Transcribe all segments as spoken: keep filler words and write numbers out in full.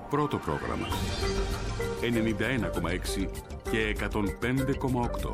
Πρώτο πρόγραμμα. ενενήντα ένα κόμμα έξι και εκατόν πέντε κόμμα οκτώ.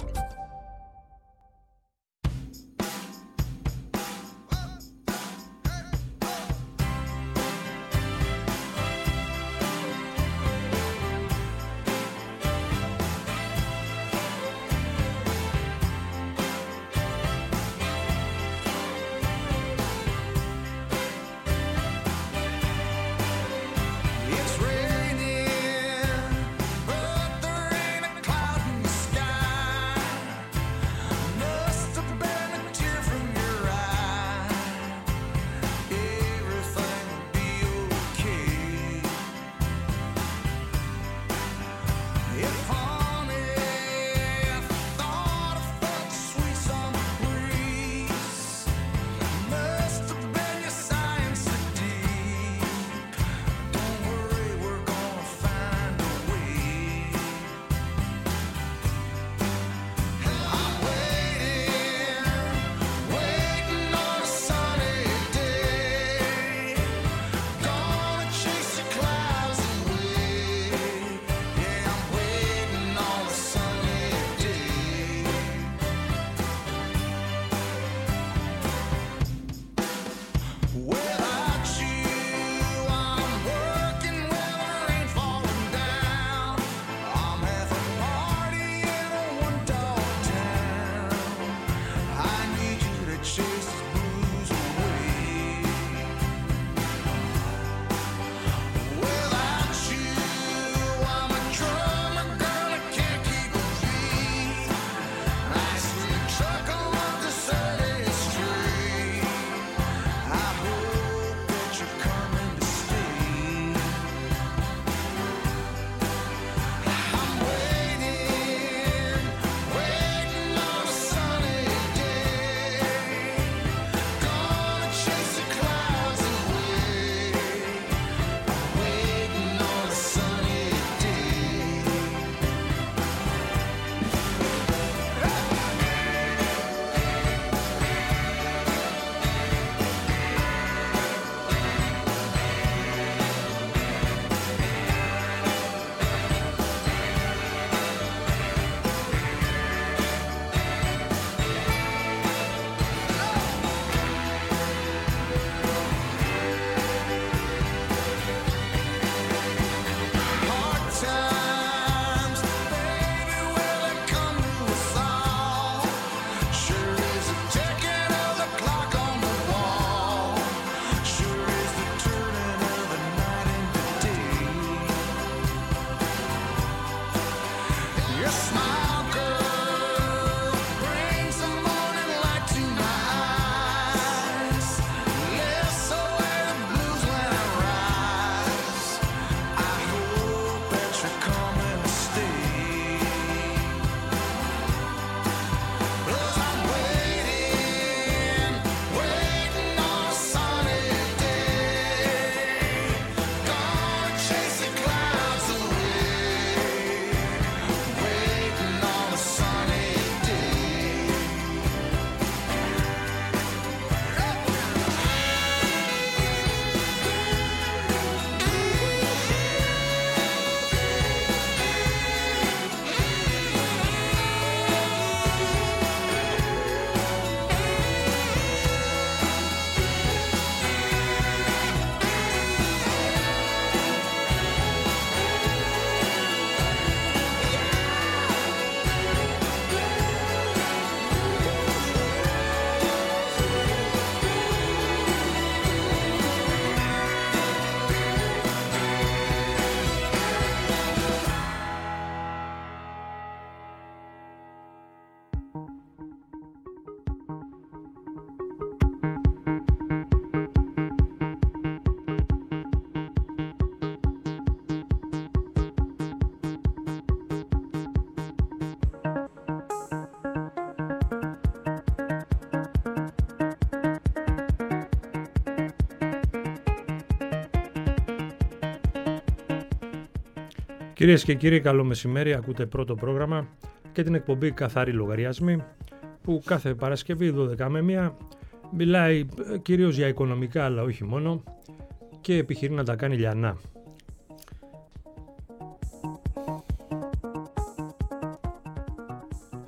Κυρίες και κύριοι, καλό μεσημέρι. Ακούτε πρώτο πρόγραμμα και την εκπομπή Καθαροί Λογαριασμοί, που κάθε Παρασκευή δώδεκα με μία μιλάει κυρίως για οικονομικά, αλλά όχι μόνο, και επιχειρεί να τα κάνει λιανά.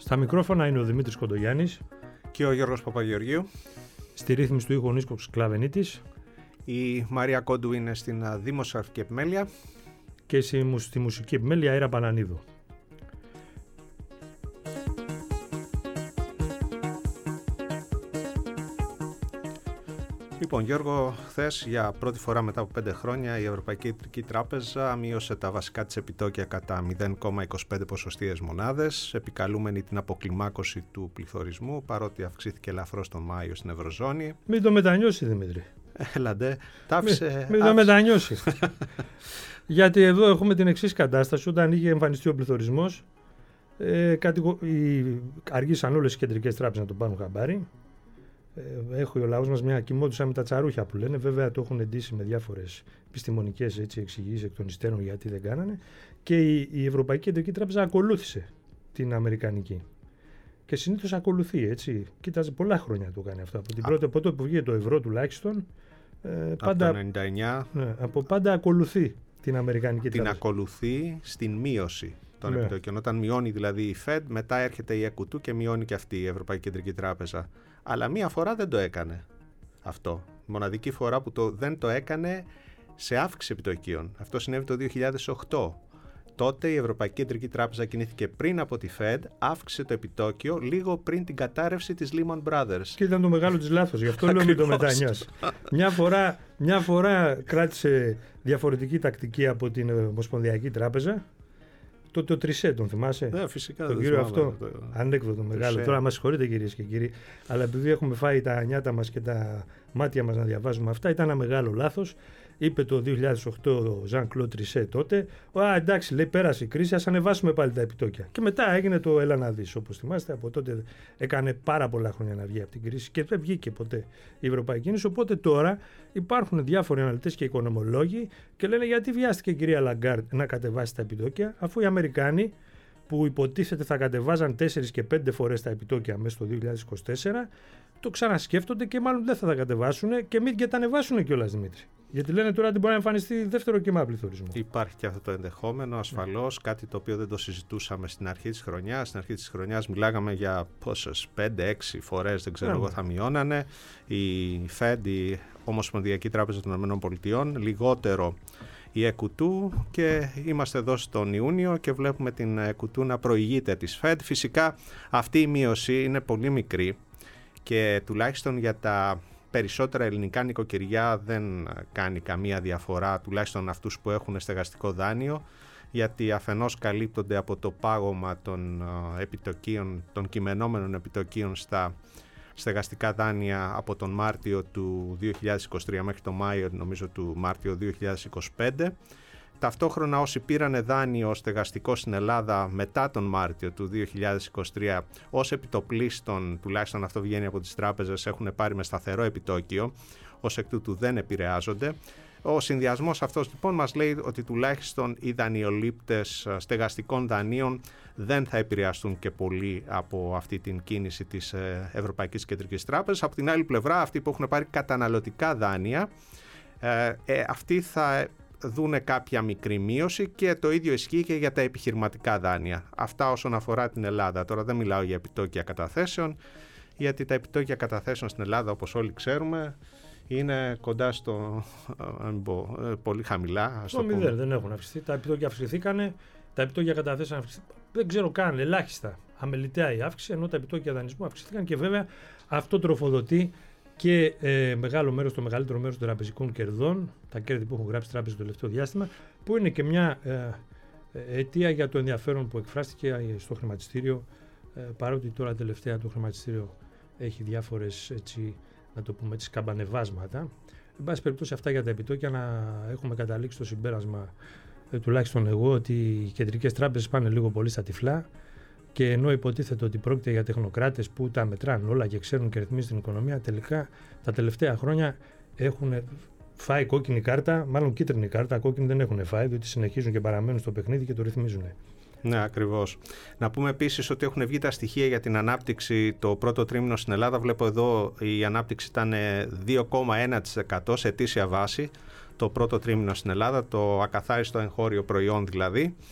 Στα μικρόφωνα είναι ο Δημήτρης Κοντογιάννης και ο Γιώργος Παπαγεωργίου. Στη ρύθμιση του ήχου ο Νίσκος Κλαβενίτης. Η Μαρία Κόντου είναι στην δημοσιογραφική επιμέλεια. Και στη μουσική επιμέλεια Αέρα Πανανίδου. Λοιπόν, Γιώργο, χθες για πρώτη φορά μετά από πέντε χρόνια η Ευρωπαϊκή Κεντρική Τράπεζα μείωσε τα βασικά της επιτόκια κατά μηδέν κόμμα είκοσι πέντε ποσοστιαίες μονάδες, επικαλούμενη την αποκλιμάκωση του πληθωρισμού, παρότι αυξήθηκε ελαφρώς τον Μάιο στην Ευρωζώνη. Μην το μετανιώσει, Δημήτρη. Έλαντε, τάφησε. Μην το μετανιώσει. Γιατί εδώ έχουμε την εξής κατάσταση. Όταν είχε εμφανιστεί ο πληθωρισμός, ε, κατηγο... οι... αργήσαν όλες οι κεντρικές τράπεζες να το πάρουν χαμπάρι. Ε, έχει ο λαός μας μια κοιμόντουσα με τα τσαρούχια που λένε. Βέβαια το έχουν εντύσει με διάφορες επιστημονικές εξηγήσεις εκ των υστέρων γιατί δεν κάνανε. Και η, η Ευρωπαϊκή Κεντρική Τράπεζα ακολούθησε την Αμερικανική. Και συνήθως ακολουθεί, έτσι. Κοίταζε πολλά χρόνια το κάνει αυτό. Από την πρώτη ποτέ που βγήκε το ευρώ τουλάχιστον. Ε, πάντα, από το ενενήντα εννιά. Ναι, από πάντα ακολουθεί την Αμερικανική την Τράπεζα. Την ακολουθεί στην μείωση των ναι. επιτοκίων. Όταν μειώνει δηλαδή η Fed, μετά έρχεται η ι κιου του και μειώνει και αυτή η Ευρωπαϊκή Κεντρική Τράπεζα. Αλλά μία φορά δεν το έκανε αυτό. Μοναδική φορά που το, δεν το έκανε σε αύξηση επιτοκίων. Αυτό συνέβη το δύο χιλιάδες οκτώ. Τότε η Ευρωπαϊκή Κεντρική Τράπεζα κινήθηκε πριν από τη Fed, αύξησε το επιτόκιο λίγο πριν την κατάρρευση της Lehman Brothers. Και ήταν το μεγάλο της λάθος, γι' αυτό λέω μην το μετανιώσει. μια, φορά, μια φορά κράτησε διαφορετική τακτική από την Ομοσπονδιακή Τράπεζα. Το, το Τρισέ, τον θυμάσαι? Ναι, φυσικά. Τον κύριο αυτό. Το... Ανέκδοτο μεγάλο. Τρισέ. Τώρα μας συγχωρείτε κυρίες και κύριοι, αλλά επειδή έχουμε φάει τα νιάτα μας και τα μάτια μας να διαβάζουμε αυτά, ήταν ένα μεγάλο λάθος. Είπε το δύο χιλιάδες οκτώ ο Ζαν Κλοντ Τρισέ τότε, α, εντάξει, λέει, πέρασε η κρίση, ας ανεβάσουμε πάλι τα επιτόκια. Και μετά έγινε το έλα να δεις, όπως θυμάστε, από τότε έκανε πάρα πολλά χρόνια να βγει από την κρίση και δεν βγήκε ποτέ η Ευρωπαϊκή Ένωση. Οπότε τώρα υπάρχουν διάφοροι αναλυτές και οικονομολόγοι και λένε γιατί βιάστηκε η κυρία Λαγκάρντ να κατεβάσει τα επιτόκια, αφού οι Αμερικάνοι που υποτίθεται θα κατεβάζαν τέσσερις και πέντε φορές τα επιτόκια μέσα στο δύο χιλιάδες είκοσι τέσσερα, το ξανασκέφτονται και μάλλον δεν θα τα κατεβάσουν και μην και τα ανεβάσουν κιόλας, Δημήτρη. Γιατί λένε τώρα ότι μπορεί να εμφανιστεί δεύτερο κύμα πληθωρισμού. Υπάρχει και αυτό το ενδεχόμενο, ασφαλώς, yeah. κάτι το οποίο δεν το συζητούσαμε στην αρχή της χρονιάς. Στην αρχή της χρονιάς μιλάγαμε για πόσες, πέντε έξι φορές, δεν ξέρω εγώ, yeah. θα μειώνανε. Η Fed, η Ομοσπονδιακή Τράπεζα των ΗΠΑ, λιγότερο η ι κιου του και είμαστε εδώ στον Ιούνιο και βλέπουμε την ι κιου του να προηγείται της Fed. Φυσικά αυτή η μείωση είναι πολύ μικρή και τουλάχιστον για τα περισσότερα ελληνικά νοικοκυριά δεν κάνει καμία διαφορά, τουλάχιστον αυτούς που έχουν στεγαστικό δάνειο, γιατί αφενός καλύπτονται από το πάγωμα των επιτοκίων, των κειμενόμενων επιτοκίων στα στεγαστικά δάνεια από τον Μάρτιο του δύο χιλιάδες είκοσι τρία μέχρι τον Μάιο, νομίζω, του Μάρτιο δύο χιλιάδες είκοσι πέντε. Ταυτόχρονα όσοι πήρανε δάνειο στεγαστικό στην Ελλάδα μετά τον Μάρτιο του δύο χιλιάδες είκοσι τρία ως επιτοπλίστων, τουλάχιστον αυτό βγαίνει από τις τράπεζες, έχουν πάρει με σταθερό επιτόκιο, ως εκ τούτου δεν επηρεάζονται. Ο συνδυασμός αυτός λοιπόν μας λέει ότι τουλάχιστον οι δανειολήπτες στεγαστικών δανείων δεν θα επηρεαστούν και πολύ από αυτή την κίνηση της Ευρωπαϊκής Κεντρικής Τράπεζας. Από την άλλη πλευρά, αυτοί που έχουν πάρει καταναλωτικά δάνεια, ε, ε, αυτοί θα δούνε κάποια μικρή μείωση και το ίδιο ισχύει και για τα επιχειρηματικά δάνεια. Αυτά όσον αφορά την Ελλάδα. Τώρα δεν μιλάω για επιτόκια καταθέσεων, γιατί τα επιτόκια καταθέσεων στην Ελλάδα, όπως όλοι ξέρουμε, είναι κοντά στο, αν πω, πολύ χαμηλά. Στο μηδέν, δεν έχουν αυξηθεί. Τα επιτόκια αυξηθήκανε, τα επιτόκια καταθέσεων αυξηθήκαν. Δεν ξέρω καν, ελάχιστα, αμεληταία η αύξηση, ενώ τα επιτόκια δανεισμού αυξηθήκαν και βέβαια αυτό τροφοδοτεί και ε, μεγάλο μέρος, το μεγαλύτερο μέρος των τραπεζικών κερδών, τα κέρδη που έχουν γράψει τράπεζες το τελευταίο διάστημα, που είναι και μια ε, αιτία για το ενδιαφέρον που εκφράστηκε στο χρηματιστήριο, ε, παρότι τώρα τελευταία το χρηματιστήριο έχει διάφορες, έτσι, να το πούμε έτσι, καμπανεβάσματα. Εν πάση περιπτώσει, αυτά για τα επιτόκια, να έχουμε καταλήξει το συμπέρασμα, ε, τουλάχιστον εγώ, ότι οι κεντρικές τράπεζες πάνε λίγο πολύ στα τυφλά. Και ενώ υποτίθεται ότι πρόκειται για τεχνοκράτες που τα μετράνε όλα και ξέρουν και ρυθμίζουν την οικονομία, τελικά τα τελευταία χρόνια έχουν φάει κόκκινη κάρτα, μάλλον κίτρινη κάρτα. Κόκκινη δεν έχουν φάει, διότι συνεχίζουν και παραμένουν στο παιχνίδι και το ρυθμίζουν. Ναι, ακριβώς. Να πούμε επίσης ότι έχουν βγει τα στοιχεία για την ανάπτυξη το πρώτο τρίμηνο στην Ελλάδα. Βλέπω εδώ η ανάπτυξη ήταν δύο κόμμα ένα τοις εκατό σε ετήσια βάση το πρώτο τρίμηνο στην Ελλάδα, το ακαθάριστο εγχώριο προϊόν δηλαδή.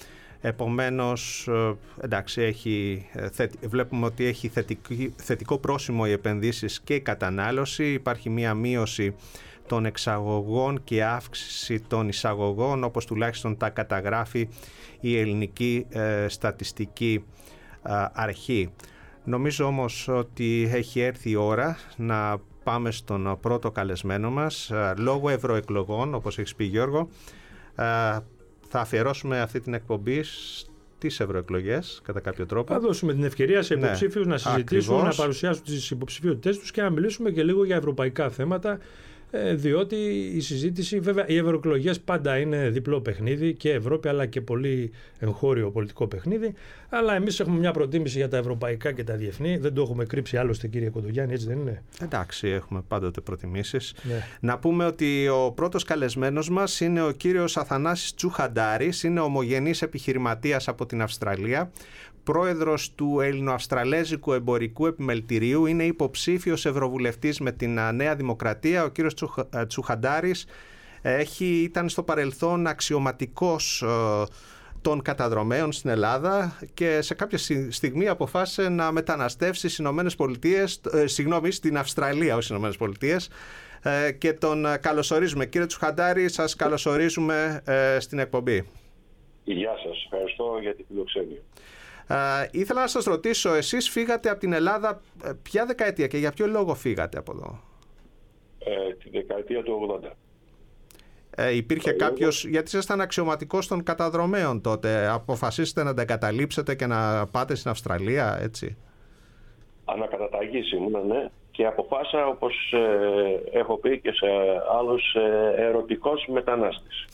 Επομένως, εντάξει, έχει, βλέπουμε ότι έχει θετική, θετικό πρόσημο οι επενδύσεις και η κατανάλωση. Υπάρχει μία μείωση των εξαγωγών και αύξηση των εισαγωγών, όπως τουλάχιστον τα καταγράφει η ελληνική ε, στατιστική ε, αρχή. Νομίζω όμως ότι έχει έρθει η ώρα να πάμε στον πρώτο καλεσμένο μας. Ε, λόγω ευρωεκλογών, όπως έχεις πει, Γιώργο, ε, θα αφιερώσουμε αυτή την εκπομπή στις ευρωεκλογές κατά κάποιο τρόπο. Θα δώσουμε την ευκαιρία σε υποψήφιους, ναι, να συζητήσουν, ακριβώς, να παρουσιάσουν τις υποψηφιότητες τους και να μιλήσουμε και λίγο για ευρωπαϊκά θέματα, διότι η συζήτηση, βέβαια, οι ευρωεκλογές πάντα είναι διπλό παιχνίδι, και Ευρώπη αλλά και πολύ εγχώριο πολιτικό παιχνίδι. Αλλά εμείς έχουμε μια προτίμηση για τα ευρωπαϊκά και τα διεθνή. Δεν το έχουμε κρύψει άλλωστε, κύριε Κοντογιάννη, έτσι δεν είναι? Εντάξει, έχουμε πάντοτε προτιμήσεις. Ναι. Να πούμε ότι ο πρώτος καλεσμένος μας είναι ο κύριος Αθανάσης Τσουχαντάρης. Είναι ομογενής επιχειρηματίας από την Αυστραλία, πρόεδρος του Ελληνοαυστραλέζικου Εμπορικού Επιμελητηρίου, είναι υποψήφιος ευρωβουλευτής με την Νέα Δημοκρατία. Ο κύριος Τσουχαντάρης έχει, ήταν στο παρελθόν αξιωματικός ε, των καταδρομέων στην Ελλάδα και σε κάποια στιγμή αποφάσισε να μεταναστεύσει στις Ηνωμένες Πολιτείες, ε, συγγνώμη, στην Αυστραλία, όχι στις Ηνωμένες Πολιτείες, ε, και τον καλωσορίζουμε. Κύριε Τσουχαντάρη, σας καλωσορίζουμε ε, στην εκπομπή. Γεια σας, ευχαριστώ για την φιλοξενία. Uh, ήθελα να σας ρωτήσω, εσείς φύγατε από την Ελλάδα ποια δεκαετία και για ποιο λόγο φύγατε από εδώ? Ε, τη δεκαετία του ογδόντα. Ε, υπήρχε ε, κάποιος, γιατί ήσασταν αξιωματικός των καταδρομέων τότε, αποφασίσετε να τα εγκαταλείψετε και να πάτε στην Αυστραλία, έτσι? Ανακαταταγής ήμουν, ναι, και αποφάσισα, όπως ε, έχω πει και σε άλλους, ε, ερωτικός μετανάστης.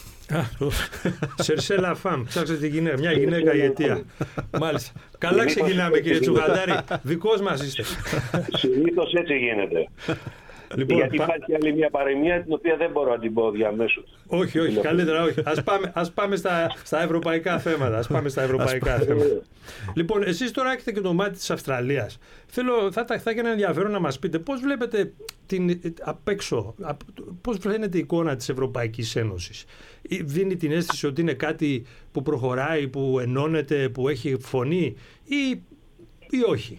Σερσέλα φαμ, ψάξτε τη γυναίκα, μια γυναίκα η αιτία. Μάλιστα. Καλά ξεκινάμε, κύριε Τσουχαντάρη. Δικός μας είστε. Συνήθως έτσι γίνεται. Λοιπόν, γιατί πα... υπάρχει άλλη μια παροιμία την οποία δεν μπορώ να την πω διαμέσου. Όχι, όχι, καλύτερα όχι. Ας πάμε, ας πάμε στα, στα ευρωπαϊκά θέματα. Ας πάμε στα ευρωπαϊκά θέματα. Λοιπόν, εσείς τώρα έχετε και το μάτι της Αυστραλίας. Θέλω, θα, θα, θα έχει ένα ενδιαφέρον να μας πείτε πώς βλέπετε την, απ' έξω, πώς φαίνεται η εικόνα της Ευρωπαϊκής Ένωσης. Δίνει την αίσθηση ότι είναι κάτι που προχωράει, που ενώνεται, που έχει φωνή ή, ή όχι?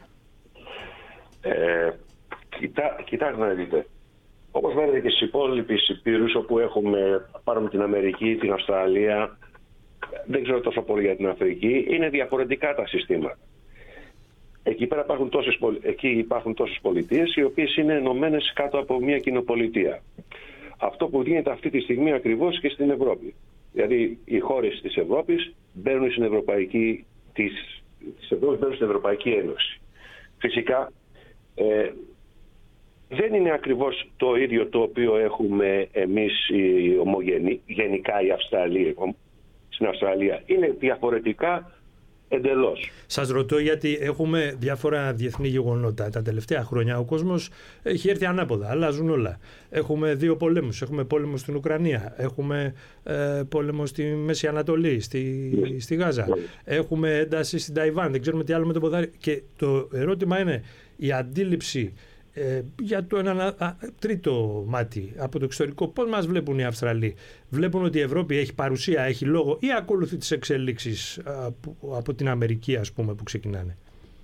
Ε, Κοιτά, κοιτάξτε να δείτε. Όπως βλέπετε και στις υπόλοιπες υπήρους, όπου έχουμε, πάρουμε την Αμερική, την Αυστραλία, δεν ξέρω τόσο πολύ για την Αφρική, είναι διαφορετικά τα συστήματα. Εκεί πέρα υπάρχουν τόσες, εκεί υπάρχουν τόσες πολιτείες, οι οποίες είναι ενωμένες κάτω από μια κοινοπολιτεία. Αυτό που γίνεται αυτή τη στιγμή ακριβώς και στην Ευρώπη. Δηλαδή οι χώρες της Ευρώπης μπαίνουν στην Ευρωπαϊκή, της, της Ευρώπης μπαίνουν στην Ευρωπαϊκή Ένωση. Φυσικά, ε, δεν είναι ακριβώς το ίδιο το οποίο έχουμε εμείς οι ομογενεί, γενικά οι Αυστραλοί, στην Αυστραλία. Είναι διαφορετικά εντελώς. Σας ρωτώ γιατί έχουμε διάφορα διεθνή γεγονότα. Τα τελευταία χρόνια ο κόσμος έχει έρθει ανάποδα, αλλάζουν όλα. Έχουμε δύο πολέμους. Έχουμε πόλεμο στην Ουκρανία, έχουμε ε, πόλεμο στη Μέση Ανατολή, στη, yeah. στη Γάζα. Yeah. Έχουμε ένταση στην Ταϊβάν, δεν ξέρουμε τι άλλο με το ποδάρι. Και το ερώτημα είναι η αντίληψη Ε, για το ένα α, τρίτο μάτι από το εξωτερικό. Πώς μας βλέπουν οι Αυστραλοί? Βλέπουν ότι η Ευρώπη έχει παρουσία, έχει λόγο, ή ακολουθεί τις εξελίξεις α, που, από την Αμερική, ας πούμε, που ξεκινάνε?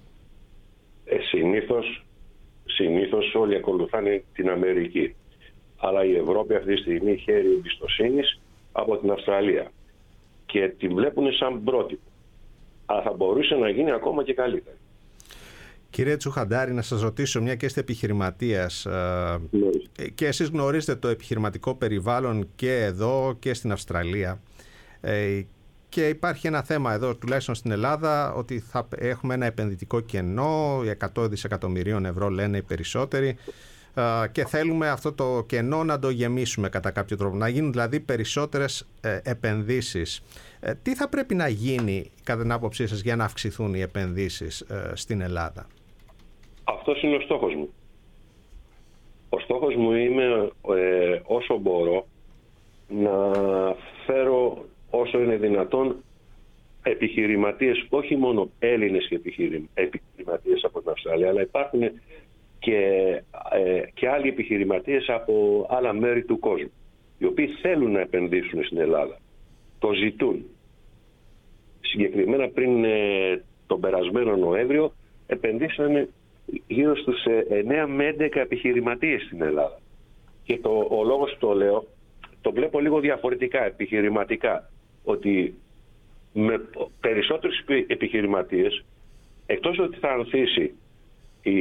Ε, συνήθως, συνήθως όλοι ακολουθάνε την Αμερική. Αλλά η Ευρώπη αυτή τη στιγμή χαίρει εμπιστοσύνης από την Αυστραλία και την βλέπουν σαν πρότυπο. Αλλά θα μπορούσε να γίνει ακόμα και καλύτερα. Κύριε Τσουχαντάρη, να σας ρωτήσω, μια και είστε επιχειρηματίας ε, και εσείς γνωρίζετε το επιχειρηματικό περιβάλλον και εδώ και στην Αυστραλία, ε, και υπάρχει ένα θέμα εδώ, τουλάχιστον στην Ελλάδα, ότι θα έχουμε ένα επενδυτικό κενό, εκατό δισεκατομμυρίων ευρώ λένε οι περισσότεροι, ε, και θέλουμε αυτό το κενό να το γεμίσουμε κατά κάποιο τρόπο, να γίνουν δηλαδή περισσότερες ε, επενδύσεις. Ε, τι θα πρέπει να γίνει κατά την άποψή σας για να αυξηθούν οι επενδύσεις ε, στην Ελλάδα? Αυτός είναι ο στόχος μου. Ο στόχος μου είναι ε, όσο μπορώ να φέρω όσο είναι δυνατόν επιχειρηματίες, όχι μόνο Έλληνες και επιχειρηματίες από την Αυστραλία, αλλά υπάρχουν και, ε, και άλλοι επιχειρηματίες από άλλα μέρη του κόσμου, οι οποίοι θέλουν να επενδύσουν στην Ελλάδα. Το ζητούν. συγκεκριμένα πριν ε, τον περασμένο Νοέμβριο επενδύσαμε γύρω στους εννέα με έντεκα επιχειρηματίες στην Ελλάδα. Και το, ο λόγος που το λέω, το βλέπω λίγο διαφορετικά, επιχειρηματικά, ότι με περισσότερους επιχειρηματίες, εκτός ότι θα ανθίσει η,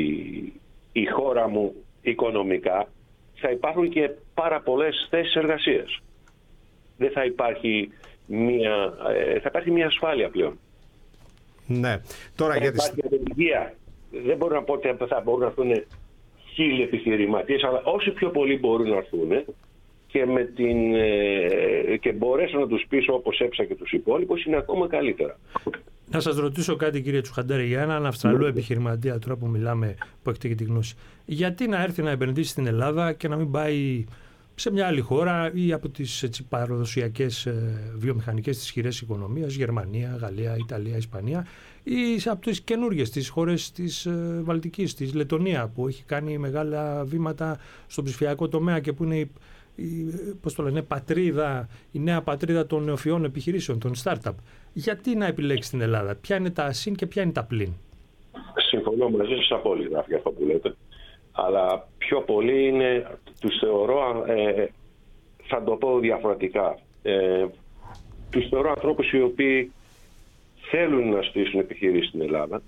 η χώρα μου οικονομικά, θα υπάρχουν και πάρα πολλές θέσεις εργασίας. Δεν θα υπάρχει μια, θα υπάρχει μια ασφάλεια πλέον. Ναι. Τώρα θα για υπάρχει υγεία. Δεν μπορώ να πω ότι θα μπορούν να έρθουν χίλιοι επιχειρηματίες, αλλά όσοι πιο πολλοί μπορούν να έρθουν και, με την, και μπορέσω να τους πείσω όπως έψα και τους υπόλοιπους, είναι ακόμα καλύτερα. Να σας ρωτήσω κάτι, κύριε Τσουχαντάρη, για έναν Αυστραλό επιχειρηματία, τώρα που μιλάμε, που έχετε και τη γνώση. Γιατί να έρθει να επενδύσει στην Ελλάδα και να μην πάει σε μια άλλη χώρα ή από τις έτσι, παραδοσιακές ε, βιομηχανικές της ισχυρές οικονομίας, Γερμανία, Γαλλία, Ιταλία, Ισπανία, ή από τις καινούργιες, τις χώρες της ε, Βαλτικής, της Λετωνία, που έχει κάνει μεγάλα βήματα στον ψηφιακό τομέα και που είναι η, η, πώς το λένε, πατρίδα, η νέα πατρίδα των νεοφυών επιχειρήσεων, των startup. Γιατί να επιλέξει την Ελλάδα, ποια είναι τα συν και ποια είναι τα πλην? Συμφωνώ μαζί σας απόλυτα για αυτό που λέτε. Αλλά πιο πολύ είναι, τους θεωρώ, ε, θα το πω διαφορετικά, ε, τους θεωρώ ανθρώπους οι οποίοι θέλουν να στήσουν επιχειρήσεις στην Ελλάδα.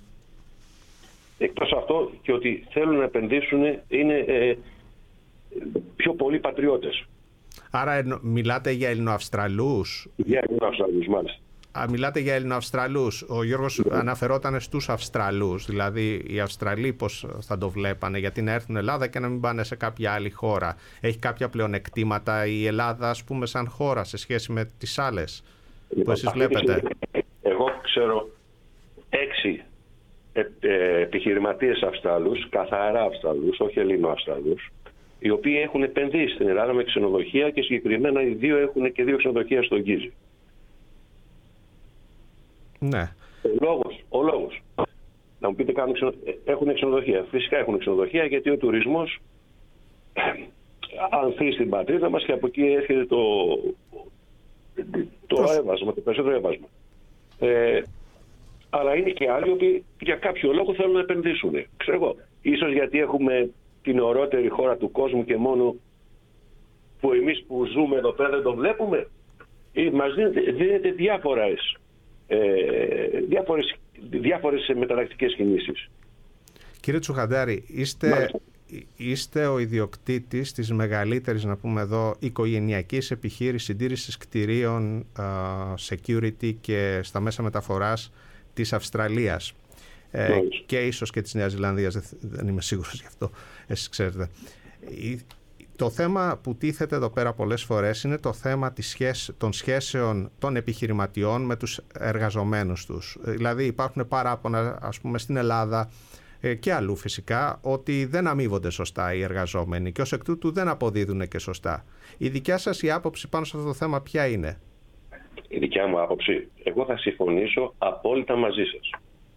Εκτός αυτό και ότι θέλουν να επενδύσουν, είναι ε, πιο πολλοί πατριώτες. Άρα μιλάτε για Ελληνοαυστραλούς? Για Ελληνοαυστραλούς, μάλιστα. Α, μιλάτε για Ελληνοαυστραλούς. Ο Γιώργος yeah. αναφερόταν στους Αυστραλούς. Δηλαδή οι Αυστραλοί πώς θα το βλέπανε, γιατί να έρθουν Ελλάδα και να μην πάνε σε κάποια άλλη χώρα? Έχει κάποια πλεονεκτήματα η Ελλάδα, ας πούμε, σαν χώρα σε σχέση με τις άλλες λοιπόν, που εσείς βλέπετε? Εγώ ξέρω έξι ε, ε, επιχειρηματίες Αυστραλούς, καθαρά Αυστραλούς, όχι Ελληνοαυστραλούς, οι οποίοι έχουν επενδύσει στην Ελλάδα με ξενοδοχεία και συγκεκριμένα οι δύο έχουν και δύο ξενοδοχεία στον Γκίζι. Ναι. Ο λόγος, ο λόγος. Να μου πείτε, κάνουν ξενο... έχουν ξενοδοχεία. Φυσικά έχουν ξενοδοχεία, γιατί ο τουρισμός ανθεί στην πατρίδα μας και από εκεί έρχεται το, το έβασμα, το περισσότερο έβασμα. Ε, αλλά είναι και άλλοι που για κάποιο λόγο θέλουν να επενδύσουν. Ξέρω εγώ. Ίσως γιατί έχουμε την ωραιότερη χώρα του κόσμου και μόνο που εμείς που ζούμε εδώ πέρα δεν το βλέπουμε. Ή μας δίνεται, δίνεται διάφορες Ε, διάφορες, διάφορες μεταλλακτικές κινήσεις. Κύριε Τσουχαντάρη, είστε, είστε ο ιδιοκτήτης της μεγαλύτερης, να πούμε εδώ, οικογενειακής επιχείρησης συντήρησης κτηρίων, uh, security και στα μέσα μεταφοράς της Αυστραλίας ε, και ίσως και της Νέας Ζηλανδίας, δεν, δεν είμαι σίγουρος γι' αυτό, εσείς ξέρετε. Το θέμα που τίθεται εδώ πέρα πολλές φορές είναι το θέμα της σχέσης, των σχέσεων των επιχειρηματιών με τους εργαζομένους τους. Δηλαδή υπάρχουν παράπονα, ας πούμε, στην Ελλάδα ε, και αλλού φυσικά, ότι δεν αμείβονται σωστά οι εργαζόμενοι και ως εκ τούτου δεν αποδίδουν και σωστά. Η δικιά σας η άποψη πάνω σε αυτό το θέμα ποια είναι? Η δικιά μου άποψη, εγώ θα συμφωνήσω απόλυτα μαζί σας.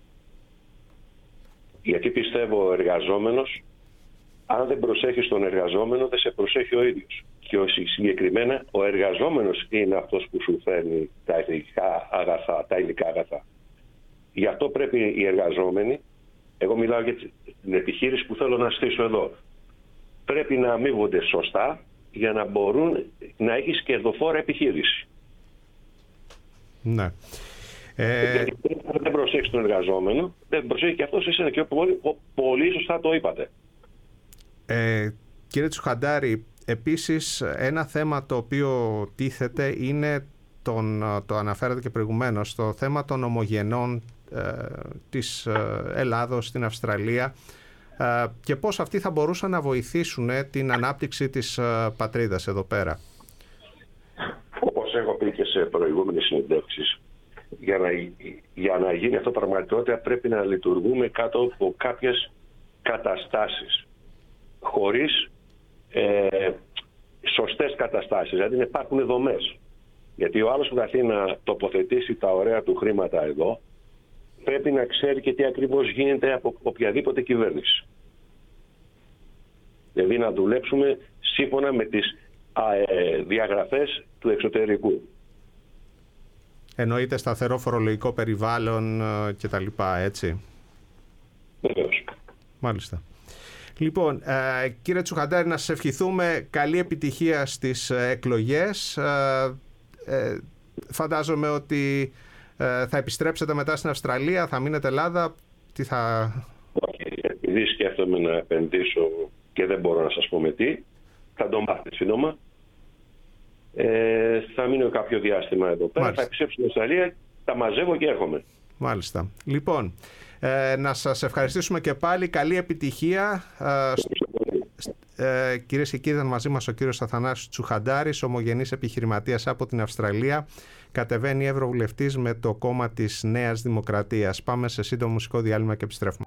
Γιατί πιστεύω ο εργαζόμενος, αν δεν προσέχεις τον εργαζόμενο, δεν σε προσέχει ο ίδιος. Και συγκεκριμένα ο εργαζόμενος είναι αυτός που σου φέρνει τα υλικά αγαθά. Τα υλικά αγαθά. Γι' αυτό πρέπει οι εργαζόμενοι, εγώ μιλάω για την επιχείρηση που θέλω να στήσω εδώ, πρέπει να αμείβονται σωστά για να μπορούν να έχεις κερδοφόρα επιχείρηση. Ναι. Ε... Γιατί δεν προσέχεις τον εργαζόμενο, δεν προσέχει και αυτός εσένα. Και πολύ, πολύ σωστά το είπατε. Ε, κύριε Τσουχαντάρη, επίσης ένα θέμα το οποίο τίθεται είναι, τον, το αναφέρατε και προηγουμένως, το θέμα των ομογενών ε, της Ελλάδος στην Αυστραλία ε, και πώς αυτοί θα μπορούσαν να βοηθήσουν ε, την ανάπτυξη της ε, πατρίδας εδώ πέρα. Όπως έχω πει και σε προηγούμενες συνεντεύξεις, για να, για να γίνει αυτό πραγματικότητα πρέπει να λειτουργούμε κάτω από κάποιες καταστάσεις. Χωρίς ε, σωστές καταστάσεις, δηλαδή να υπάρχουν δομές. Γιατί ο άλλος που θα έρθει να τοποθετήσει τα ωραία του χρήματα εδώ πρέπει να ξέρει και τι ακριβώς γίνεται από οποιαδήποτε κυβέρνηση. Δηλαδή να δουλέψουμε σύμφωνα με τις α, ε, διαγραφές του εξωτερικού. Εννοείται σταθερό φορολογικό περιβάλλον και τα λοιπά, έτσι. Βεβαίως. Μάλιστα. Λοιπόν, ε, κύριε Τσουχαντάρη, να σας ευχηθούμε καλή επιτυχία στις εκλογές. Ε, ε, φαντάζομαι ότι ε, θα επιστρέψετε μετά στην Αυστραλία, θα μείνετε Ελλάδα. Τι θα... Όχι, επειδή σκέφτομαι να επενδύσω και δεν μπορώ να σας πω με τι, θα το μάθετε σύντομα. Ε, θα μείνω κάποιο διάστημα εδώ πέρα. Μάλιστα. Θα επιστρέψω στην Αυστραλία, τα μαζεύω και έρχομαι. Μάλιστα. Λοιπόν, ε, να σας ευχαριστήσουμε και πάλι. Καλή επιτυχία. Ε, ε, κυρίες και κύριοι, ήταν μαζί μας ο κύριος Αθανάσιος Τσουχαντάρης, ομογενής επιχειρηματίας από την Αυστραλία. Κατεβαίνει ευρωβουλευτής με το κόμμα της Νέας Δημοκρατίας. Πάμε σε σύντομο μουσικό διάλειμμα και επιστρέφουμε.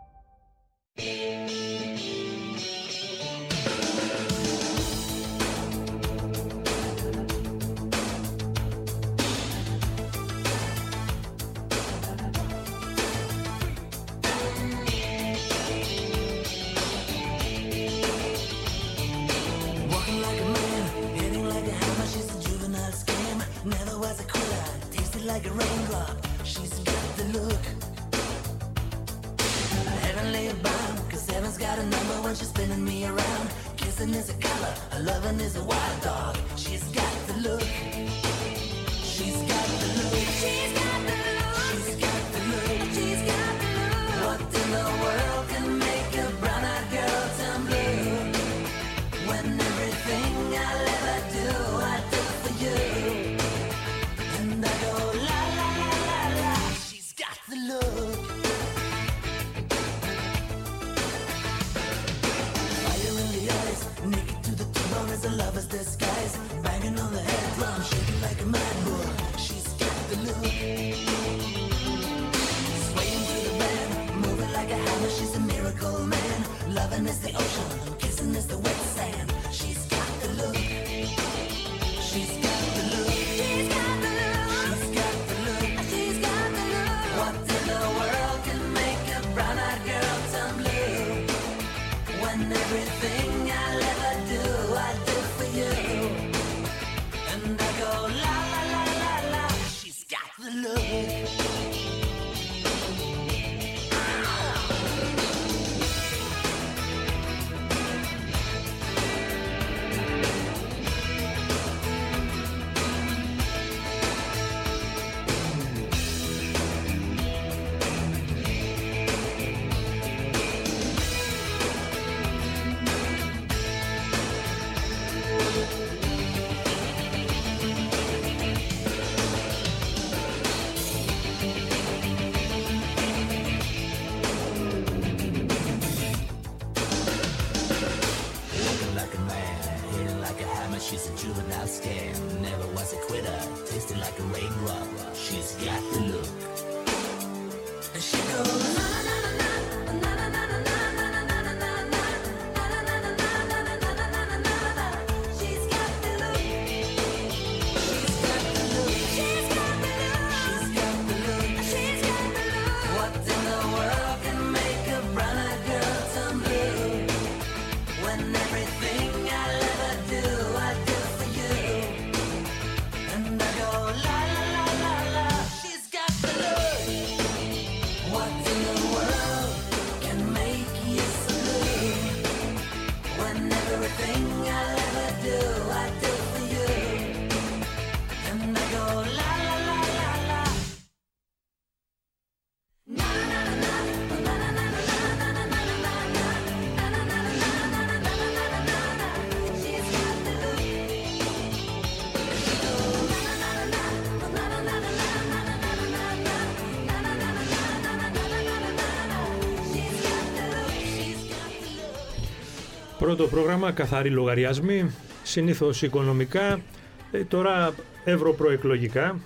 Πρώτο πρόγραμμα, καθαροί λογαριασμοί, συνήθως οικονομικά, ε, τώρα ευρωπροεκλογικά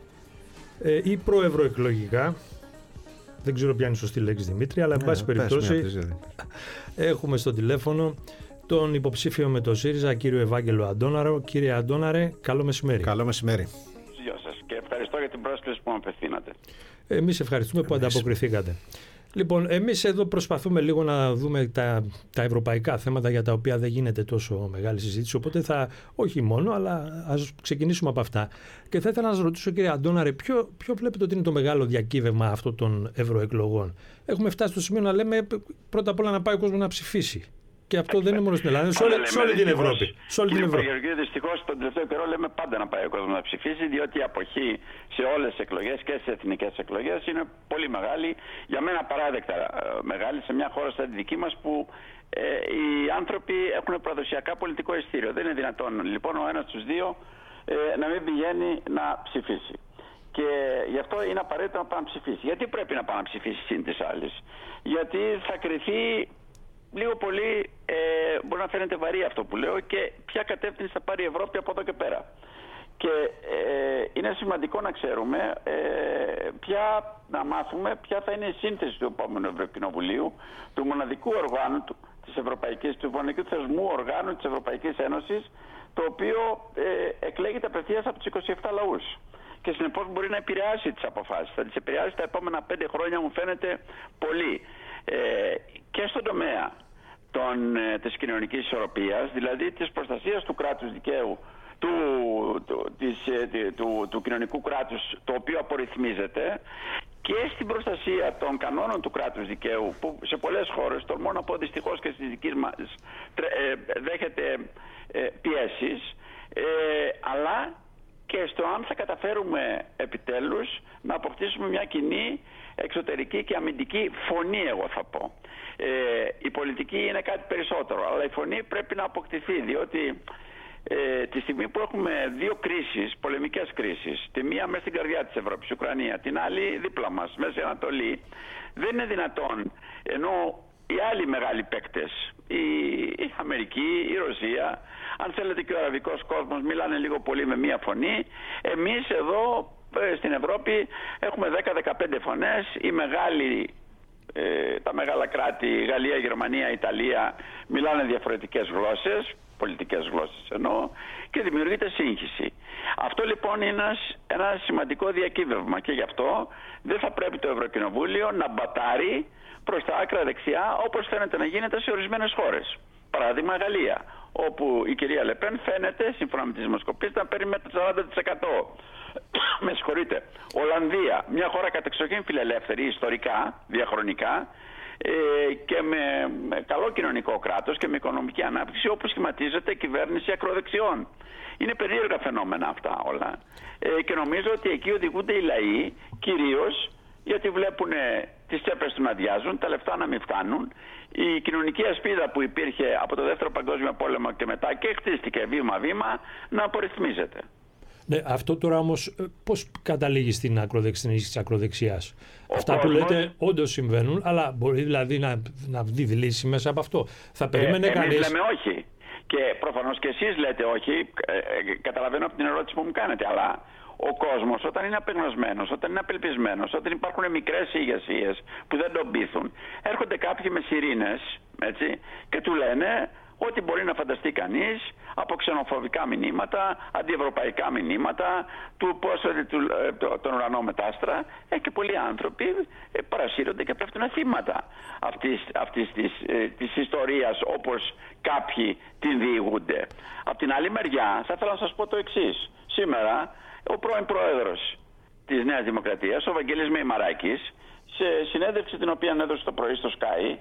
ε, ή προευρωεκλογικά. Δεν ξέρω ποια είναι η σωστή λέξη, Δημήτρη, αλλά εν ναι, πάση περιπτώσει έχουμε στο τηλέφωνο τον υποψήφιο με το ΣΥΡΙΖΑ, κύριο Ευάγγελο Αντώναρο. Κύριε Αντώναρε, καλό μεσημέρι. Καλό μεσημέρι. Γεια σας και ευχαριστώ για την πρόσκληση που μου απευθύνατε. Εμείς ευχαριστούμε Εμείς. που ανταποκριθήκατε. Λοιπόν, εμείς εδώ προσπαθούμε λίγο να δούμε τα, τα ευρωπαϊκά θέματα για τα οποία δεν γίνεται τόσο μεγάλη συζήτηση, οπότε θα, όχι μόνο, αλλά ας ξεκινήσουμε από αυτά. Και θα ήθελα να σας ρωτήσω, κύριε Αντώναρε, ποιο, ποιο βλέπετε ότι είναι το μεγάλο διακύβευμα αυτών των ευρωεκλογών? Έχουμε φτάσει στο σημείο να λέμε πρώτα απ' όλα να πάει ο κόσμος να ψηφίσει. Και αυτό δεν είναι μόνο στην Ελλάδα, είναι σε όλη, σε όλη την Ευρώπη. Σε όλη την Ευρώπη. Δυστυχώς τον τελευταίο καιρό λέμε πάντα να πάει ο κόσμος να ψηφίσει, διότι η αποχή σε όλες τις εκλογές και στις εθνικές εκλογές είναι πολύ μεγάλη. Για μένα παράδεκτα μεγάλη σε μια χώρα σαν τη δική μας που ε, οι άνθρωποι έχουν παραδοσιακά πολιτικό ειστήριο. Δεν είναι δυνατόν λοιπόν ο ένας στους δύο ε, να μην πηγαίνει να ψηφίσει. Και γι' αυτό είναι απαραίτητο να πάει να ψηφίσει. Γιατί πρέπει να πάει να ψηφίσει συν της άλλης? Γιατί θα κριθεί λίγο πολύ, ε, μπορεί να φαίνεται βαρύ αυτό που λέω, και ποια κατεύθυνση θα πάρει η Ευρώπη από εδώ και πέρα. Και ε, είναι σημαντικό να ξέρουμε, ε, ποια, να μάθουμε ποια θα είναι η σύνθεση του επόμενου Ευρωκοινοβουλίου, του μοναδικού οργάνου του, της Ευρωπαϊκής, του μοναδικού θεσμού οργάνου της Ευρωπαϊκής Ένωσης, το οποίο ε, εκλέγεται απευθείας από τους είκοσι επτά λαούς. Και συνεπώς μπορεί να επηρεάσει τις αποφάσεις. Θα τις επηρεάσει τα επόμενα πέντε χρόνια, μου φαίνεται πολύ. Ε, και στον τομέα των, ε, της κοινωνικής ισορροπίας, δηλαδή της προστασίας του κράτους δικαίου, του, του, της, ε, του, του κοινωνικού κράτους, το οποίο απορριθμίζεται, και στην προστασία των κανόνων του κράτους δικαίου, που σε πολλές χώρες, τολμώ να πω δυστυχώς και στις δικές μας, ε, δέχεται ε, πιέσεις, ε, αλλά και στο αν θα καταφέρουμε επιτέλους να αποκτήσουμε μια κοινή εξωτερική και αμυντική φωνή, εγώ θα πω. Ε, η πολιτική είναι κάτι περισσότερο, αλλά η φωνή πρέπει να αποκτηθεί, διότι ε, τη στιγμή που έχουμε δύο κρίσεις, πολεμικές κρίσεις, τη μία μέσα στην καρδιά της Ευρώπης, Ουκρανία, την άλλη δίπλα μας, Μέση Ανατολή, δεν είναι δυνατόν, ενώ οι άλλοι μεγάλοι παίκτες, η, η Αμερική, η Ρωσία, αν θέλετε και ο αραβικός κόσμος, μιλάνε λίγο πολύ με μία φωνή, εμείς εδώ στην Ευρώπη έχουμε δέκα με δεκαπέντε φωνές. Οι μεγάλοι, ε, τα μεγάλα κράτη, η Γαλλία, η Γερμανία, η Ιταλία, μιλάνε διαφορετικές γλώσσες, πολιτικές γλώσσες εννοώ, και δημιουργείται σύγχυση. Αυτό λοιπόν είναι ένας, ένα σημαντικό διακύβευμα, και γι' αυτό δεν θα πρέπει το Ευρωκοινοβούλιο να μπατάρει προς τα άκρα δεξιά, όπως φαίνεται να γίνεται σε ορισμένες χώρες. Παράδειγμα Γαλλία, όπου η κυρία Λεπέν φαίνεται, σύμφωνα με τις δημοσκοπήσεις, να παίρνει με το σαράντα τοις εκατό. Με συγχωρείτε. Ολλανδία, μια χώρα κατεξοχήν φιλελεύθερη, ιστορικά, διαχρονικά, ε, και με, με καλό κοινωνικό κράτος και με οικονομική ανάπτυξη, όπου σχηματίζεται κυβέρνηση ακροδεξιών. Είναι περίεργα φαινόμενα αυτά όλα. Ε, και νομίζω ότι εκεί οδηγούνται οι λαοί, κυρίως γιατί βλέπουν τις τσέπες του να αδειάζουν, τα λεφτά να μην φτάνουν. Η κοινωνική ασπίδα που υπήρχε από το Δεύτερο Παγκόσμιο Πόλεμο και μετά και χτίστηκε βήμα-βήμα να απορριθμίζεται. Ναι, αυτό τώρα όμως πώς καταλήγει στην ακροδεξιά της ακροδεξιάς? Αυτά κόσμος, που λέτε όντως συμβαίνουν, αλλά μπορεί δηλαδή να, να δει λύση μέσα από αυτό. Θα περίμενε ε, κανείς... Εμείς λέμε όχι. Και προφανώς και εσείς λέτε όχι, ε, ε, καταλαβαίνω από την ερώτηση που μου κάνετε, αλλά ο κόσμος όταν είναι απεγνωσμένος, όταν είναι απελπισμένος, όταν υπάρχουν μικρές ηγεσίες που δεν τον πείθουν, έρχονται κάποιοι με σιρήνες, έτσι, και του λένε ό,τι μπορεί να φανταστεί κανείς, από ξενοφοβικά μηνύματα, αντιευρωπαϊκά μηνύματα, του πώς του, το, τον ουρανό με τα άστρα, ε, και πολλοί άνθρωποι ε, παρασύρονται και πέφτουν θύματα αυτής, αυτής της, ε, της ιστορίας, όπως κάποιοι την διηγούνται. Απ' την άλλη μεριά θα ήθελα να σας πω το εξής. Σήμερα ο πρώην πρόεδρος της Νέας Δημοκρατίας, ο Βαγγέλης Μεϊμαράκης, σε συνέντευξη την οποία έδωσε το πρωί στο Sky,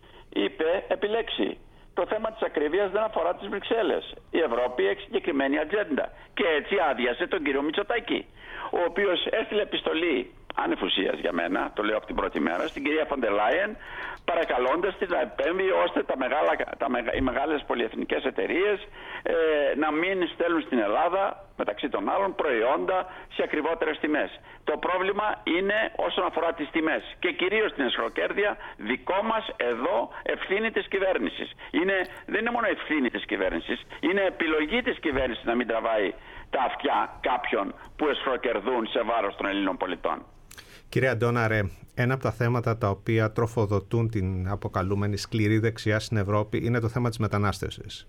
είπε επιλέξει. Το θέμα της ακρίβειας δεν αφορά τις Βρυξέλλες. Η Ευρώπη έχει συγκεκριμένη ατζέντα. Και έτσι άδειασε τον κύριο Μητσοτάκη, ο οποίος έστειλε επιστολή άνευ ουσίας για μένα, το λέω από την πρώτη μέρα, στην κυρία Φοντερ Λάιεν, παρακαλώντας την να επέμβει ώστε τα μεγάλα, τα, οι μεγάλες πολυεθνικές εταιρείες ε, να μην στέλνουν στην Ελλάδα, μεταξύ των άλλων, προϊόντα σε ακριβότερες τιμές. Το πρόβλημα είναι όσον αφορά τις τιμές και κυρίως την εσχροκέρδεια, δικό μας εδώ ευθύνη της κυβέρνησης. Είναι, δεν είναι μόνο ευθύνη της κυβέρνησης, είναι επιλογή της κυβέρνησης να μην τραβάει τα αυτιά κάποιων που εσχροκερδούν σε βάρος των Ελλήνων πολιτών. Κύριε Αντώναρε, ένα από τα θέματα τα οποία τροφοδοτούν την αποκαλούμενη σκληρή δεξιά στην Ευρώπη είναι το θέμα της μετανάστευσης.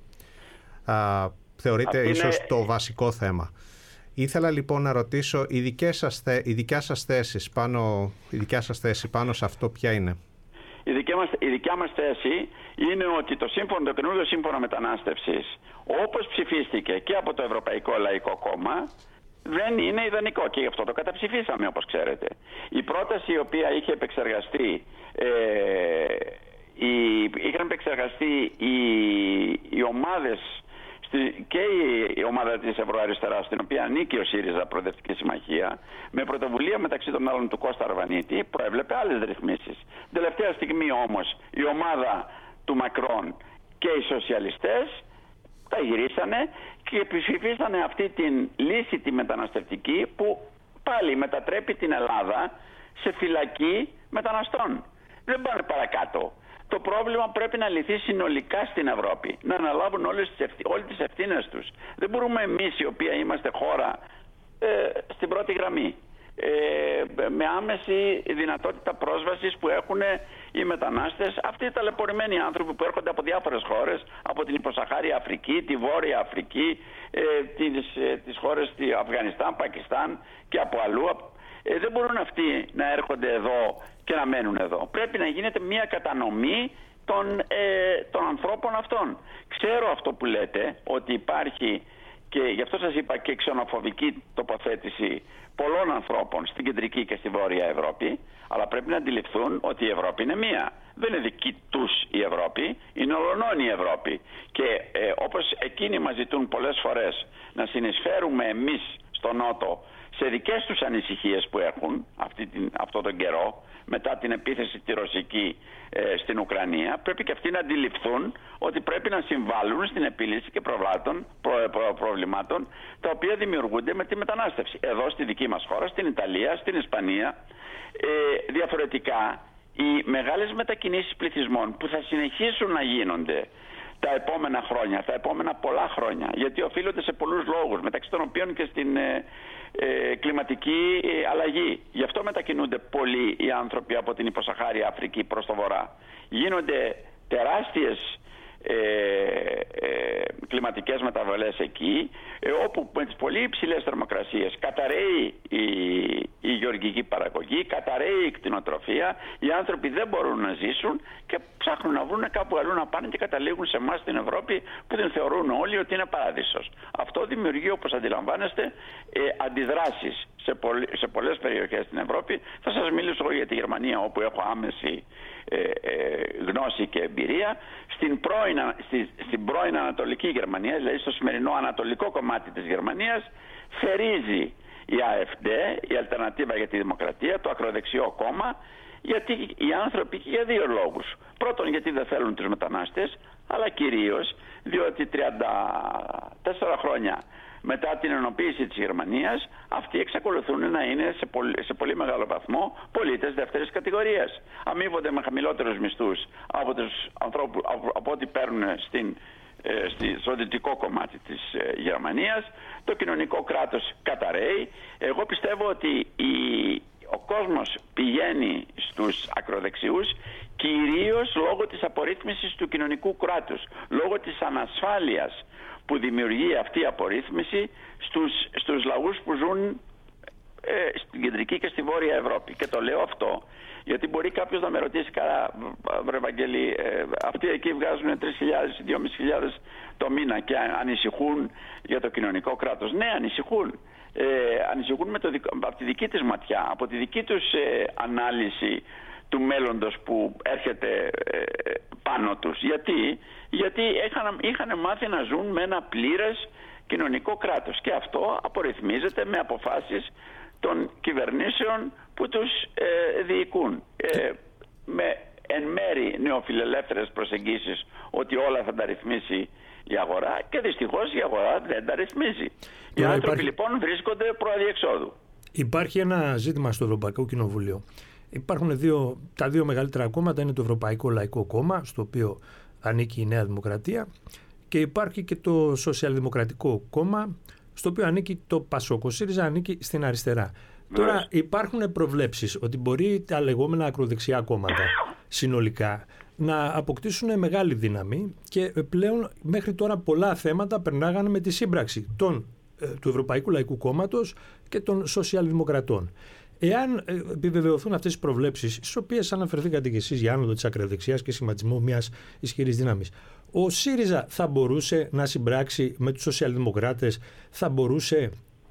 Α, θεωρείται Αυτή ίσως είναι... το βασικό θέμα. Ήθελα λοιπόν να ρωτήσω η, δικές σας, η, δικιά σας θέση πάνω, η δικιά σας θέση πάνω σε αυτό ποια είναι? Η δικιά μας, η δικιά μας θέση είναι ότι το σύμφωνο, το καινούργιο σύμφωνο μετανάστευσης, όπως ψηφίστηκε και από το Ευρωπαϊκό Λαϊκό Κόμμα, δεν είναι ιδανικό και γι' αυτό το καταψηφίσαμε, όπως ξέρετε. Η πρόταση η οποία είχε επεξεργαστεί, ε, η, είχαν επεξεργαστεί οι, οι ομάδες και η ομάδα της Ευρωαριστεράς, στην οποία ανήκει ο ΣΥΡΙΖΑ Προοδευτική Συμμαχία, με πρωτοβουλία μεταξύ των άλλων του Κώστα Αρβανίτη, προέβλεπε άλλες ρυθμίσεις. Τελευταία στιγμή όμως η ομάδα του Μακρόν και οι σοσιαλιστές τα γυρίσανε και ψηφίσανε αυτή την λύση τη μεταναστευτική που πάλι μετατρέπει την Ελλάδα σε φυλακή μεταναστών. Δεν πάνε παρακάτω. Το πρόβλημα πρέπει να λυθεί συνολικά στην Ευρώπη. Να αναλάβουν όλες τις, ευθύ, όλες τις ευθύνες τους. Δεν μπορούμε εμείς, οι οποίοι είμαστε χώρα ε, στην πρώτη γραμμή, ε, με άμεση δυνατότητα πρόσβασης που έχουν οι μετανάστες, αυτοί οι ταλαιπωρημένοι άνθρωποι που έρχονται από διάφορες χώρες, από την υποσαχάρια Αφρική, τη Βόρεια Αφρική, ε, τις, ε, τις χώρες του Αφγανιστάν, Πακιστάν και από αλλού. Ε, δεν μπορούν αυτοί να έρχονται εδώ και να μένουν εδώ. Πρέπει να γίνεται μια κατανομή των, ε, των ανθρώπων αυτών. Ξέρω αυτό που λέτε, ότι υπάρχει, και γι' αυτό σας είπα, και ξενοφοβική τοποθέτηση πολλών ανθρώπων στην κεντρική και στη βόρεια Ευρώπη, αλλά πρέπει να αντιληφθούν ότι η Ευρώπη είναι μία. Δεν είναι δική τους η Ευρώπη, είναι ολονών η Ευρώπη. Και ε, όπως εκείνοι μας ζητούν πολλές φορές να συνεισφέρουμε εμείς στο Νότο σε δικές τους ανησυχίες που έχουν αυτή την, αυτό τον καιρό, μετά την επίθεση τη ρωσική ε, στην Ουκρανία, πρέπει και αυτοί να αντιληφθούν ότι πρέπει να συμβάλλουν στην επίλυση και προβλάτων, προ, προ, προβλημάτων τα οποία δημιουργούνται με τη μετανάστευση. Εδώ στη δική μας χώρα, στην Ιταλία, στην Ισπανία, ε, διαφορετικά οι μεγάλες μετακινήσεις πληθυσμών που θα συνεχίσουν να γίνονται τα επόμενα χρόνια, τα επόμενα πολλά χρόνια, γιατί οφείλονται σε πολλούς λόγους, μεταξύ των οποίων και στην ε, ε, κλιματική αλλαγή. Γι' αυτό μετακινούνται πολλοί οι άνθρωποι από την υποσαχάρια Αφρική προς το βορρά. Γίνονται τεράστιες ε, ε, κλιματικές μεταβολές εκεί, ε, όπου με τις πολύ υψηλές θερμοκρασίες καταραίει η, η γεωργική παραγωγή, καταραίει η κτηνοτροφία, οι άνθρωποι δεν μπορούν να ζήσουν και ψάχνουν να βρουν κάπου αλλού να πάνε και καταλήγουν σε εμάς στην Ευρώπη, που την θεωρούν όλοι ότι είναι παράδεισος. Αυτό δημιουργεί, όπως αντιλαμβάνεστε, ε, αντιδράσεις σε, πολλ, σε πολλές περιοχές στην Ευρώπη. Θα σας μιλήσω για τη Γερμανία, όπου έχω άμεση ε, ε, γνώση και εμπειρία. Στην πρώην, στη, στην πρώην Ανατολική Γερμανία, δηλαδή στο σημερινό ανατολικό κομμάτι της Γερμανίας, θερίζει η AfD, η Αλτερνατίβα για τη Δημοκρατία, το ακροδεξιό κόμμα, γιατί οι άνθρωποι, και για δύο λόγους. Πρώτον, γιατί δεν θέλουν τους μετανάστες, αλλά κυρίως διότι τριάντα τέσσερα χρόνια μετά την ενοποίηση της Γερμανίας, αυτοί εξακολουθούν να είναι σε πολύ, σε πολύ μεγάλο βαθμό πολίτες δεύτερης κατηγορίας. Αμείβονται με χαμηλότερους μισθούς από τους ανθρώπους, από, από ό,τι παίρνουν στην, ε, στη, στο δυτικό κομμάτι της ε, Γερμανίας. Το κοινωνικό κράτος καταραίει. Εγώ πιστεύω ότι η, ο κόσμος πηγαίνει στους ακροδεξιούς κυρίως λόγω της απορρίθμισης του κοινωνικού κράτους, λόγω της ανασφάλειας που δημιουργεί αυτή η απορρίθμιση στους, στους λαούς που ζουν ε, στην κεντρική και στη βόρεια Ευρώπη. Και το λέω αυτό γιατί μπορεί κάποιος να με ρωτήσει, καλά βρε Βαγγέλη, ε, αυτοί εκεί βγάζουν τρεις χιλιάδες, δυόμισι χιλιάδες το μήνα και ανησυχούν για το κοινωνικό κράτος. Ναι, ανησυχούν. Ε, ανησυχούν με το, από τη δική της ματιά, από τη δική τους ε, ανάλυση του μέλλοντος που έρχεται ε, πάνω τους. Γιατί, Γιατί είχαν, είχαν μάθει να ζουν με ένα πλήρες κοινωνικό κράτος και αυτό απορριθμίζεται με αποφάσεις των κυβερνήσεων που τους ε, διοικούν. Ε, με εν μέρη νεοφιλελεύθερες προσεγγίσεις ότι όλα θα τα ρυθμίσει η αγορά και δυστυχώς η αγορά δεν τα ρυθμίζει. Οι άνθρωποι υπάρχει... λοιπόν βρίσκονται προαδιεξόδου. Υπάρχει ένα ζήτημα στο Ευρωπαϊκό Κοινοβούλιο. Υπάρχουν δύο, τα δύο μεγαλύτερα κόμματα, είναι το Ευρωπαϊκό Λαϊκό Κόμμα, στο οποίο ανήκει η Νέα Δημοκρατία, και υπάρχει και το Σοσιαλδημοκρατικό Κόμμα, στο οποίο ανήκει το ΠΑΣΟΚ. Ο ΣΥΡΙΖΑ ανήκει στην αριστερά. Τώρα ναι. Υπάρχουν προβλέψεις ότι μπορεί τα λεγόμενα ακροδεξιά κόμματα συνολικά να αποκτήσουν μεγάλη δύναμη και πλέον μέχρι τώρα πολλά θέματα περνάγανε με τη σύμπραξη των, του Ευρωπαϊκού Λαϊκού Κόμματος και των Σοσιαλδημοκρατών. Εάν ε, επιβεβαιωθούν αυτές οι προβλέψεις, στις οποίες αναφερθήκατε και εσείς για άνοδο της ακροδεξιάς και σχηματισμό μιας ισχυρής δύναμης, ο ΣΥΡΙΖΑ θα μπορούσε να συμπράξει με τους σοσιαλδημοκράτες, θα μπορούσε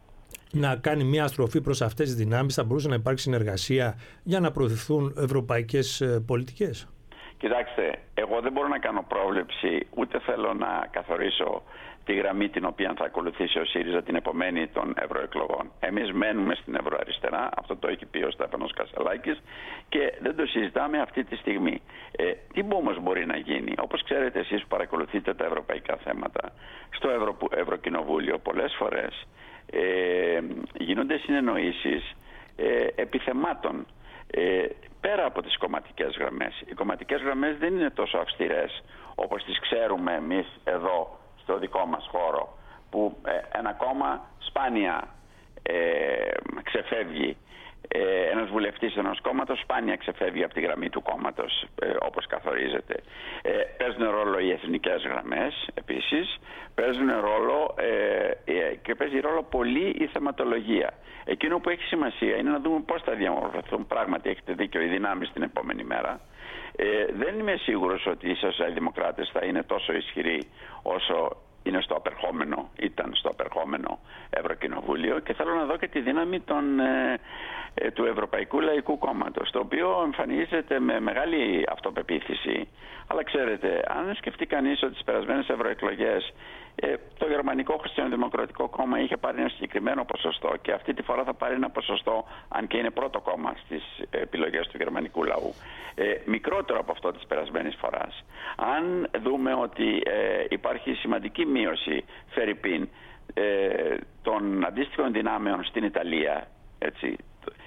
να κάνει μια στροφή προς αυτές τις δυνάμεις, θα μπορούσε να υπάρξει συνεργασία για να προωθηθούν ευρωπαϊκές ε, πολιτικές? Κοιτάξτε, εγώ δεν μπορώ να κάνω πρόβλεψη, ούτε θέλω να καθορίσω τη γραμμή την οποία θα ακολουθήσει ο ΣΥΡΙΖΑ την επομένη των ευρωεκλογών. Εμείς μένουμε στην ευρωαριστερά, αυτό το έχει πει ο Στέφανος Κασσαλάκης και δεν το συζητάμε αυτή τη στιγμή. Ε, τι όμως μπορεί να γίνει? Όπως ξέρετε εσείς που παρακολουθείτε τα ευρωπαϊκά θέματα, στο Ευρω... Ευρωκοινοβούλιο πολλές φορές ε, γίνονται συνεννοήσεις ε, επιθεμάτων. Ε, πέρα από τις κομματικές γραμμές. Οι κομματικές γραμμές δεν είναι τόσο αυστηρές όπως τις ξέρουμε εμείς εδώ στο δικό μας χώρο, που ε, ένα κόμμα σπάνια ε, ξεφεύγει, ε, ένας βουλευτής ενός κόμματος σπάνια ξεφεύγει από τη γραμμή του κόμματος ε, όπως καθορίζεται. Ε, παίζουν ρόλο οι εθνικές γραμμές επίσης, παίζουν ρόλο ε, ε, και παίζει ρόλο πολύ η θεματολογία. Εκείνο που έχει σημασία είναι να δούμε πώς θα διαμορφωθούν, πράγματι έχετε δίκιο, οι δυνάμεις την επόμενη μέρα. Ε, δεν είμαι σίγουρος ότι οι σοσιαλδημοκράτες θα είναι τόσο ισχυροί όσο είναι στο απερχόμενο, ήταν στο απερχόμενο Ευρωκοινοβούλιο, και θέλω να δω και τη δύναμη των, ε, ε, του Ευρωπαϊκού Λαϊκού Κόμματος, το οποίο εμφανίζεται με μεγάλη αυτοπεποίθηση. Αλλά ξέρετε, αν σκεφτεί κανείς ότι τις περασμένες ευρωεκλογές ε, το Γερμανικό Χριστιανοδημοκρατικό Κόμμα είχε πάρει ένα συγκεκριμένο ποσοστό και αυτή τη φορά θα πάρει ένα ποσοστό, αν και είναι πρώτο κόμμα στις επιλογές του γερμανικού λαού, ε, μικρότερο από αυτό της περασμένης φοράς. Αν δούμε ότι ε, υπάρχει σημαντική μείωση, φερειπίν, ε, των αντίστοιχων δυνάμεων στην Ιταλία, έτσι,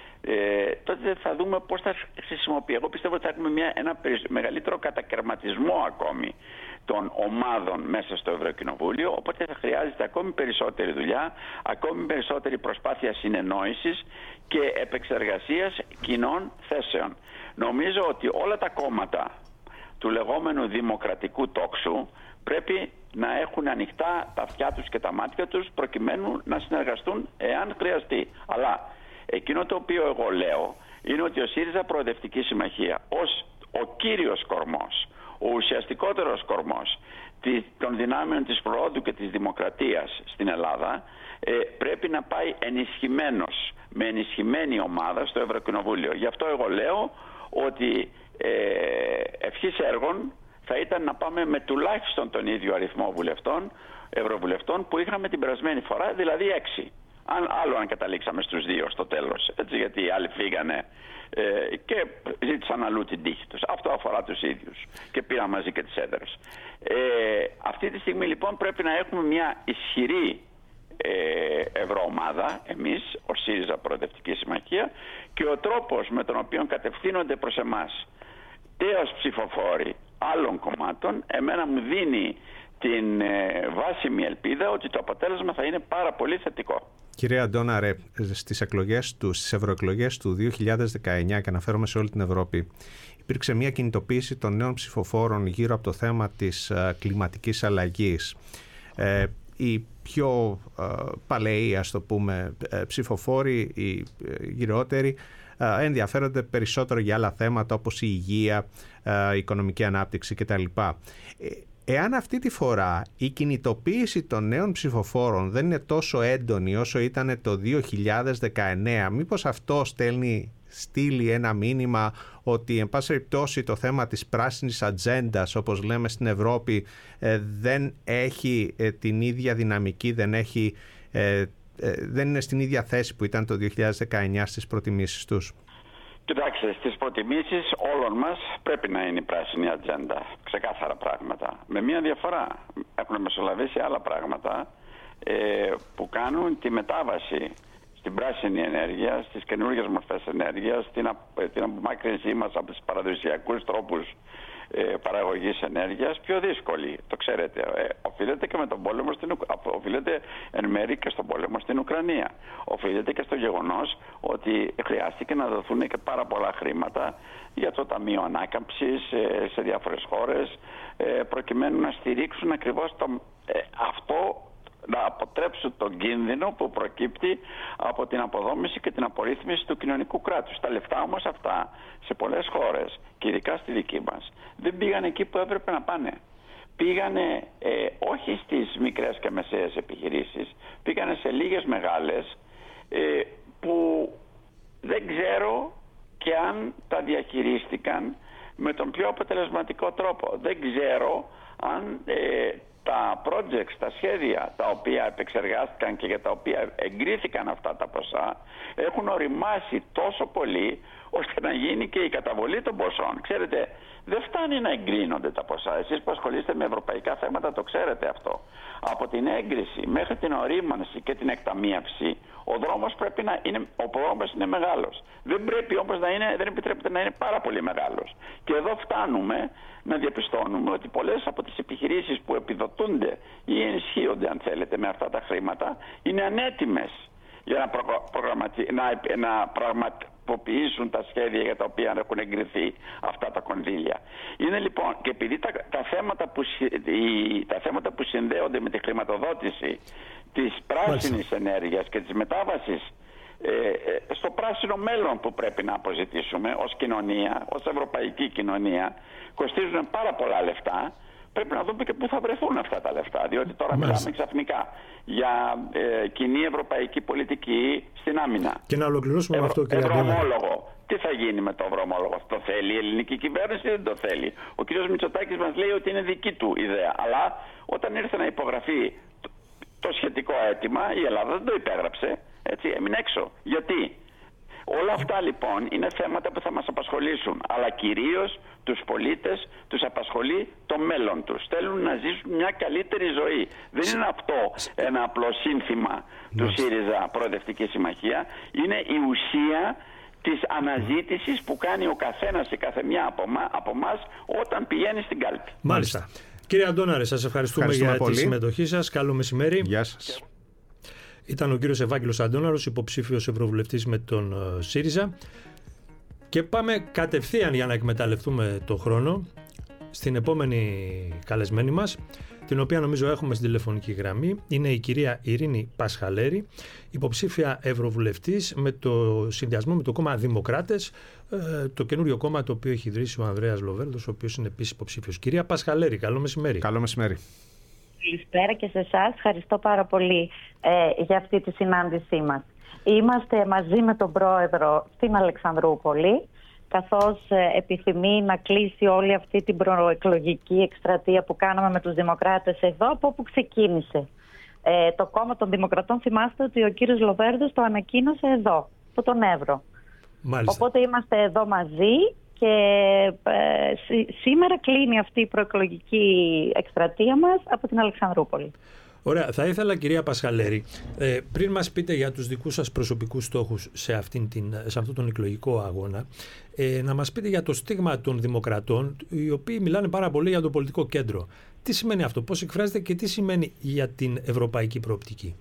Ε, τότε θα δούμε πώς θα χρησιμοποιεί. Εγώ πιστεύω ότι θα έχουμε μια, ένα μεγαλύτερο κατακαιρματισμό ακόμη των ομάδων μέσα στο Ευρωκοινοβούλιο, οπότε θα χρειάζεται ακόμη περισσότερη δουλειά, ακόμη περισσότερη προσπάθεια συνεννόησης και επεξεργασίας κοινών θέσεων. Νομίζω ότι όλα τα κόμματα του λεγόμενου δημοκρατικού τόξου πρέπει να έχουν ανοιχτά τα αυτιά τους και τα μάτια τους προκειμένου να συνεργαστούν εάν χρειαστεί. Αλλά εκείνο το οποίο εγώ λέω είναι ότι ο ΣΥΡΙΖΑ Προοδευτική Συμμαχία ως ο κύριος κορμός, ο ουσιαστικότερος κορμός των δυνάμεων της προόδου και της δημοκρατίας στην Ελλάδα, ε, πρέπει να πάει ενισχυμένος, με ενισχυμένη ομάδα στο Ευρωκοινοβούλιο. Γι' αυτό εγώ λέω ότι ε, ευχής έργων θα ήταν να πάμε με τουλάχιστον τον ίδιο αριθμό βουλευτών, ευρωβουλευτών που είχαμε την περασμένη φορά, δηλαδή έξι. Αν, άλλο αν καταλήξαμε στους δύο στο τέλος, έτσι, γιατί οι άλλοι φύγανε ε, και ζήτησαν αλλού την τύχη τους. Αυτό αφορά τους ίδιους και πήραν μαζί και τις έδρες. Ε, αυτή τη στιγμή λοιπόν πρέπει να έχουμε μια ισχυρή ε, ευρωομάδα, εμείς, ο ΣΥΡΙΖΑ Προοδευτική Συμμαχία, και ο τρόπος με τον οποίο κατευθύνονται προς εμάς τέος ψηφοφόροι άλλων κομμάτων, εμένα μου δίνει την ε, βάσιμη ελπίδα ότι το αποτέλεσμα θα είναι πάρα πολύ θετικό. Κύριε Αντώναρε, στις εκλογές του, στις ευρωεκλογές του δύο χιλιάδες δεκαεννιά, και αναφέρομαι σε όλη την Ευρώπη, υπήρξε μια κινητοποίηση των νέων ψηφοφόρων γύρω από το θέμα της uh, κλιματικής αλλαγής. Ε, οι πιο uh, παλαιοί, ας το πούμε, ψηφοφόροι, οι γυρεότεροι, uh, ενδιαφέρονται περισσότερο για άλλα θέματα όπως η υγεία, uh, η οικονομική ανάπτυξη κτλ. Εάν αυτή τη φορά η κινητοποίηση των νέων ψηφοφόρων δεν είναι τόσο έντονη όσο ήταν το δύο χιλιάδες δεκαεννιά, μήπως αυτό στέλνει, στείλει ένα μήνυμα ότι εν πάση περιπτώσει το θέμα της πράσινης ατζέντας, όπως λέμε στην Ευρώπη, δεν έχει την ίδια δυναμική, δεν, έχει, δεν είναι στην ίδια θέση που ήταν το δύο χιλιάδες δεκαεννιά στις προτιμήσεις τους? Κοιτάξτε, στις προτιμήσεις όλων μας πρέπει να είναι η πράσινη ατζέντα. Ξεκάθαρα πράγματα. Με μία διαφορά. Έχουν μεσολαβήσει άλλα πράγματα ε, που κάνουν τη μετάβαση στην πράσινη ενέργεια, στις καινούργιες μορφές ενέργειας, την, την απομάκρυνσή μας από τους παραδοσιακούς τρόπους ε, παραγωγής ενέργειας πιο δύσκολη. Το ξέρετε. Ε, οφείλεται και με τον πόλεμο στην Ουκρανία. Οφείλεται εν μέρει και στον πόλεμο στην Ουκρανία. Οφείλεται και στο γεγονός ότι χρειάστηκε να δοθούν και πάρα πολλά χρήματα για το Ταμείο Ανάκαμψης ε, σε διάφορες χώρες ε, προκειμένου να στηρίξουν ακριβώς το, ε, αυτό να αποτρέψουν τον κίνδυνο που προκύπτει από την αποδόμηση και την απορρίθμιση του κοινωνικού κράτους. Τα λεφτά όμως αυτά σε πολλές χώρες και ειδικά στη δική μας δεν πήγαν εκεί που έπρεπε να πάνε. Πήγανε ε, όχι στις μικρές και μεσαίες επιχειρήσεις, πήγανε σε λίγες μεγάλες ε, που δεν ξέρω και αν τα διαχειρίστηκαν με τον πιο αποτελεσματικό τρόπο. Δεν ξέρω αν ε, τα projects, τα σχέδια τα οποία επεξεργάστηκαν και για τα οποία εγκρίθηκαν αυτά τα ποσά έχουν οριμάσει τόσο πολύ ώστε να γίνει και η καταβολή των ποσών. Ξέρετε, δεν φτάνει να εγκρίνονται τα ποσά. Εσείς που ασχολείστε με ευρωπαϊκά θέματα το ξέρετε αυτό. Από την έγκριση μέχρι την ορίμανση και την εκταμείευση ο δρόμος πρέπει να είναι, ο δρόμος είναι μεγάλος. Δεν πρέπει όμως να είναι, δεν επιτρέπεται να είναι πάρα πολύ μεγάλος. Και εδώ φτάνουμε να διαπιστώνουμε ότι πολλές από τις επιχειρήσεις που επιδοτούνται ή ενισχύονται, αν θέλετε, με αυτά τα χρήματα είναι ανέτοιμες για να, προ, να, να πραγματοποιήσουν τα σχέδια για τα οποία έχουν εγκριθεί αυτά τα κονδύλια. Είναι λοιπόν, και επειδή τα, τα, θέματα που, οι, τα θέματα που συνδέονται με τη χρηματοδότηση της πράσινης ενέργειας και της μετάβασης ε, στο πράσινο μέλλον που πρέπει να αποζητήσουμε ως κοινωνία, ως ευρωπαϊκή κοινωνία, κοστίζουν πάρα πολλά λεφτά. Πρέπει να δούμε και πού θα βρεθούν αυτά τα λεφτά. Διότι τώρα Μάλιστα. μιλάμε ξαφνικά για ε, κοινή ευρωπαϊκή πολιτική στην άμυνα. Και να ολοκληρώσουμε Ευρω... με αυτό, κύριε Ευρωομόλογο. Τι θα γίνει με το ευρωομόλογο? Το θέλει η ελληνική κυβέρνηση ή δεν το θέλει? Ο κ. Μητσοτάκης μας λέει ότι είναι δική του ιδέα. Αλλά όταν ήρθε να υπογραφεί το, το σχετικό αίτημα, η Ελλάδα δεν το υπέγραψε. Έτσι, έμεινε έξω. Γιατί? Όλα αυτά λοιπόν είναι θέματα που θα μας απασχολήσουν, αλλά κυρίως τους πολίτες τους απασχολεί το μέλλον τους. Θέλουν να ζήσουν μια καλύτερη ζωή. Δεν είναι αυτό ένα απλό σύνθημα του ΣΥΡΙΖΑ Προοδευτική Συμμαχία. Είναι η ουσία της αναζήτησης που κάνει ο καθένας ή καθεμιά από εμάς όταν πηγαίνει στην κάλπη. Μάλιστα. Κύριε Αντώναρε, σας ευχαριστούμε, ευχαριστούμε για πολύ. τη συμμετοχή σας. Καλό μεσημέρι. Γεια σας. Ήταν ο κύριος Ευάγγελος Αντώναρος, υποψήφιος ευρωβουλευτής με τον ΣΥΡΙΖΑ. Και πάμε κατευθείαν, για να εκμεταλλευτούμε το χρόνο, στην επόμενη καλεσμένη μας, την οποία νομίζω έχουμε στην τηλεφωνική γραμμή. Είναι η κυρία Ειρήνη Πασχαλέρη, υποψήφια ευρωβουλευτής με το συνδυασμό με το κόμμα Δημοκράτες, το καινούριο κόμμα το οποίο έχει ιδρύσει ο Ανδρέας Λοβέρδος, ο οποίος είναι επίσης υποψήφιος. Κυρία Πασχαλέρη, καλό μεσημέρι. Καλό μεσημέρι. Καλησπέρα και σε εσάς. Ευχαριστώ πάρα πολύ ε, για αυτή τη συνάντησή μας. Είμαστε μαζί με τον Πρόεδρο στην Αλεξανδρούπολη, καθώς ε, επιθυμεί να κλείσει όλη αυτή την προεκλογική εκστρατεία που κάναμε με τους Δημοκράτες εδώ, από όπου ξεκίνησε. Ε, το κόμμα των Δημοκρατών, θυμάστε ότι ο κύριος Λοβέρδος το ανακοίνωσε εδώ, από τον Εύρο. Μάλιστα. Οπότε είμαστε εδώ μαζί. Και ε, σή, σήμερα κλείνει αυτή η προεκλογική εκστρατεία μας από την Αλεξανδρούπολη. Ωραία. Θα ήθελα, κυρία Πασχαλέρη, ε, πριν μας πείτε για τους δικούς σας προσωπικούς στόχους σε, αυτήν την, σε αυτόν τον εκλογικό αγώνα, ε, να μας πείτε για το στίγμα των Δημοκρατών, οι οποίοι μιλάνε πάρα πολύ για το πολιτικό κέντρο. Τι σημαίνει αυτό, πώς εκφράζεται και τι σημαίνει για την ευρωπαϊκή προοπτική?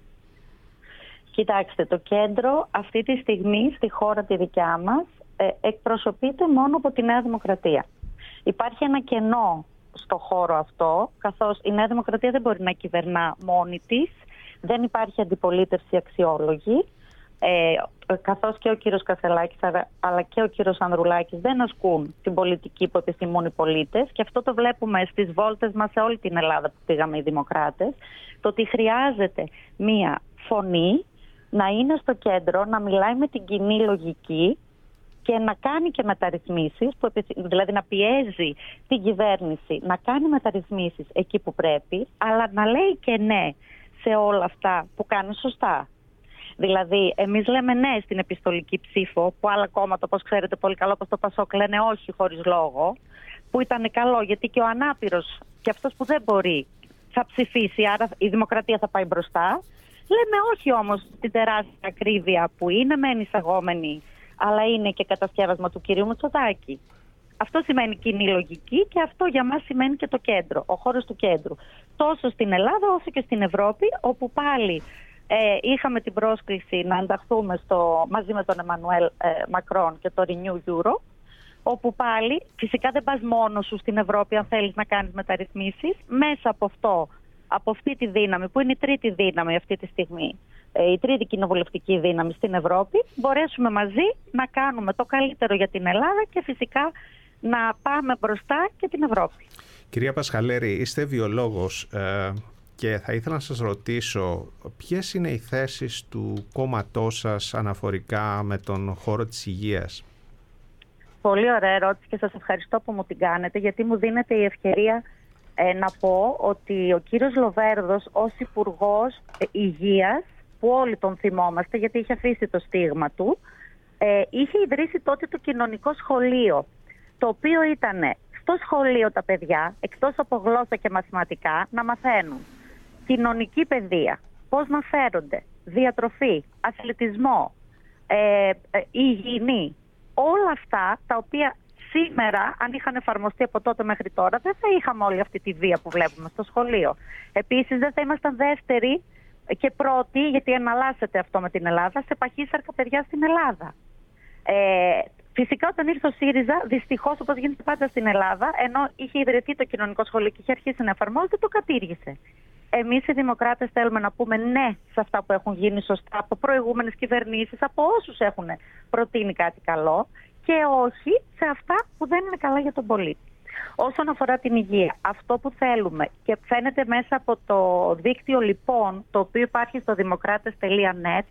Κοιτάξτε, το κέντρο αυτή τη στιγμή στη χώρα τη δικιά μας εκπροσωπείται μόνο από τη Νέα Δημοκρατία. Υπάρχει ένα κενό στο χώρο αυτό, καθώς η Νέα Δημοκρατία δεν μπορεί να κυβερνά μόνη της, δεν υπάρχει αντιπολίτευση αξιόλογη, ε, καθώς και ο κύριος Κασελάκης αλλά και ο κύριος Ανδρουλάκης δεν ασκούν την πολιτική που επιθυμούν οι πολίτες, και αυτό το βλέπουμε στις βόλτες μας σε όλη την Ελλάδα που πήγαμε οι Δημοκράτες, το ότι χρειάζεται μία φωνή να είναι στο κέντρο, να μιλάει με την κοινή λογική και να κάνει και μεταρρυθμίσεις, δηλαδή να πιέζει την κυβέρνηση να κάνει μεταρρυθμίσεις εκεί που πρέπει, αλλά να λέει και ναι σε όλα αυτά που κάνει σωστά. Δηλαδή, εμείς λέμε ναι στην επιστολική ψήφο, που άλλα κόμματα, όπως ξέρετε πολύ καλό, όπως το Πασόκ, λένε όχι χωρίς λόγο, που ήταν καλό γιατί και ο ανάπηρος και αυτός που δεν μπορεί θα ψηφίσει, άρα η δημοκρατία θα πάει μπροστά. Λέμε όχι όμως στην τεράστια ακρίβεια που είναι μεν εισαγόμενη, αλλά είναι και κατασκεύασμα του κυρίου Μητσοτάκη. Αυτό σημαίνει κοινή λογική και αυτό για μας σημαίνει και το κέντρο, ο χώρος του κέντρου. Τόσο στην Ελλάδα όσο και στην Ευρώπη, όπου πάλι ε, είχαμε την πρόσκληση να ενταχθούμε στο, μαζί με τον Εμμανουέλ ε, Μακρόν και το Renew Europe, όπου πάλι φυσικά δεν πας μόνος σου στην Ευρώπη αν θέλεις να κάνεις μεταρρυθμίσεις. Μέσα από αυτό από αυτή τη δύναμη, που είναι η τρίτη δύναμη αυτή τη στιγμή, η τρίτη κοινοβουλευτική δύναμη στην Ευρώπη, μπορέσουμε μαζί να κάνουμε το καλύτερο για την Ελλάδα και φυσικά να πάμε μπροστά και την Ευρώπη. Κυρία Πασχαλέρη, είστε βιολόγος ε, και θα ήθελα να σας ρωτήσω ποιες είναι οι θέσεις του κόμματός σας αναφορικά με τον χώρο της υγείας. Πολύ ωραία ερώτηση και σας ευχαριστώ που μου την κάνετε, γιατί μου δίνετε η ευκαιρία ε, να πω ότι ο κύριος Λοβέρδος ως Υπουργός Υγείας, που όλοι τον θυμόμαστε γιατί είχε αφήσει το στίγμα του, ε, είχε ιδρύσει τότε το κοινωνικό σχολείο, το οποίο ήταν στο σχολείο τα παιδιά, εκτός από γλώσσα και μαθηματικά, να μαθαίνουν κοινωνική παιδεία, πώς να φέρονται, διατροφή, αθλητισμό, ε, ε, υγιεινή, όλα αυτά τα οποία σήμερα, αν είχαν εφαρμοστεί από τότε μέχρι τώρα, δεν θα είχαμε όλη αυτή τη βία που βλέπουμε στο σχολείο. Επίσης, δεν θα ήμασταν δεύτεροι και πρώτοι, γιατί εναλλάσσεται αυτό με την Ελλάδα, σε παχύσαρκα παιδιά στην Ελλάδα. Ε, φυσικά, όταν ήρθε ο ΣΥΡΙΖΑ, δυστυχώς, όπως γίνεται πάντα στην Ελλάδα, ενώ είχε ιδρυθεί το κοινωνικό σχολείο και είχε αρχίσει να εφαρμόζεται, το κατήργησε. Εμείς οι Δημοκράτες θέλουμε να πούμε ναι σε αυτά που έχουν γίνει σωστά από προηγούμενες κυβερνήσεις, από όσους έχουν προτείνει κάτι καλό, και όχι σε αυτά που δεν είναι καλά για τον πολίτη. Όσον αφορά την υγεία, αυτό που θέλουμε και φαίνεται μέσα από το δίκτυο λοιπόν, το οποίο υπάρχει στο δημοκράτες τελεία νετ,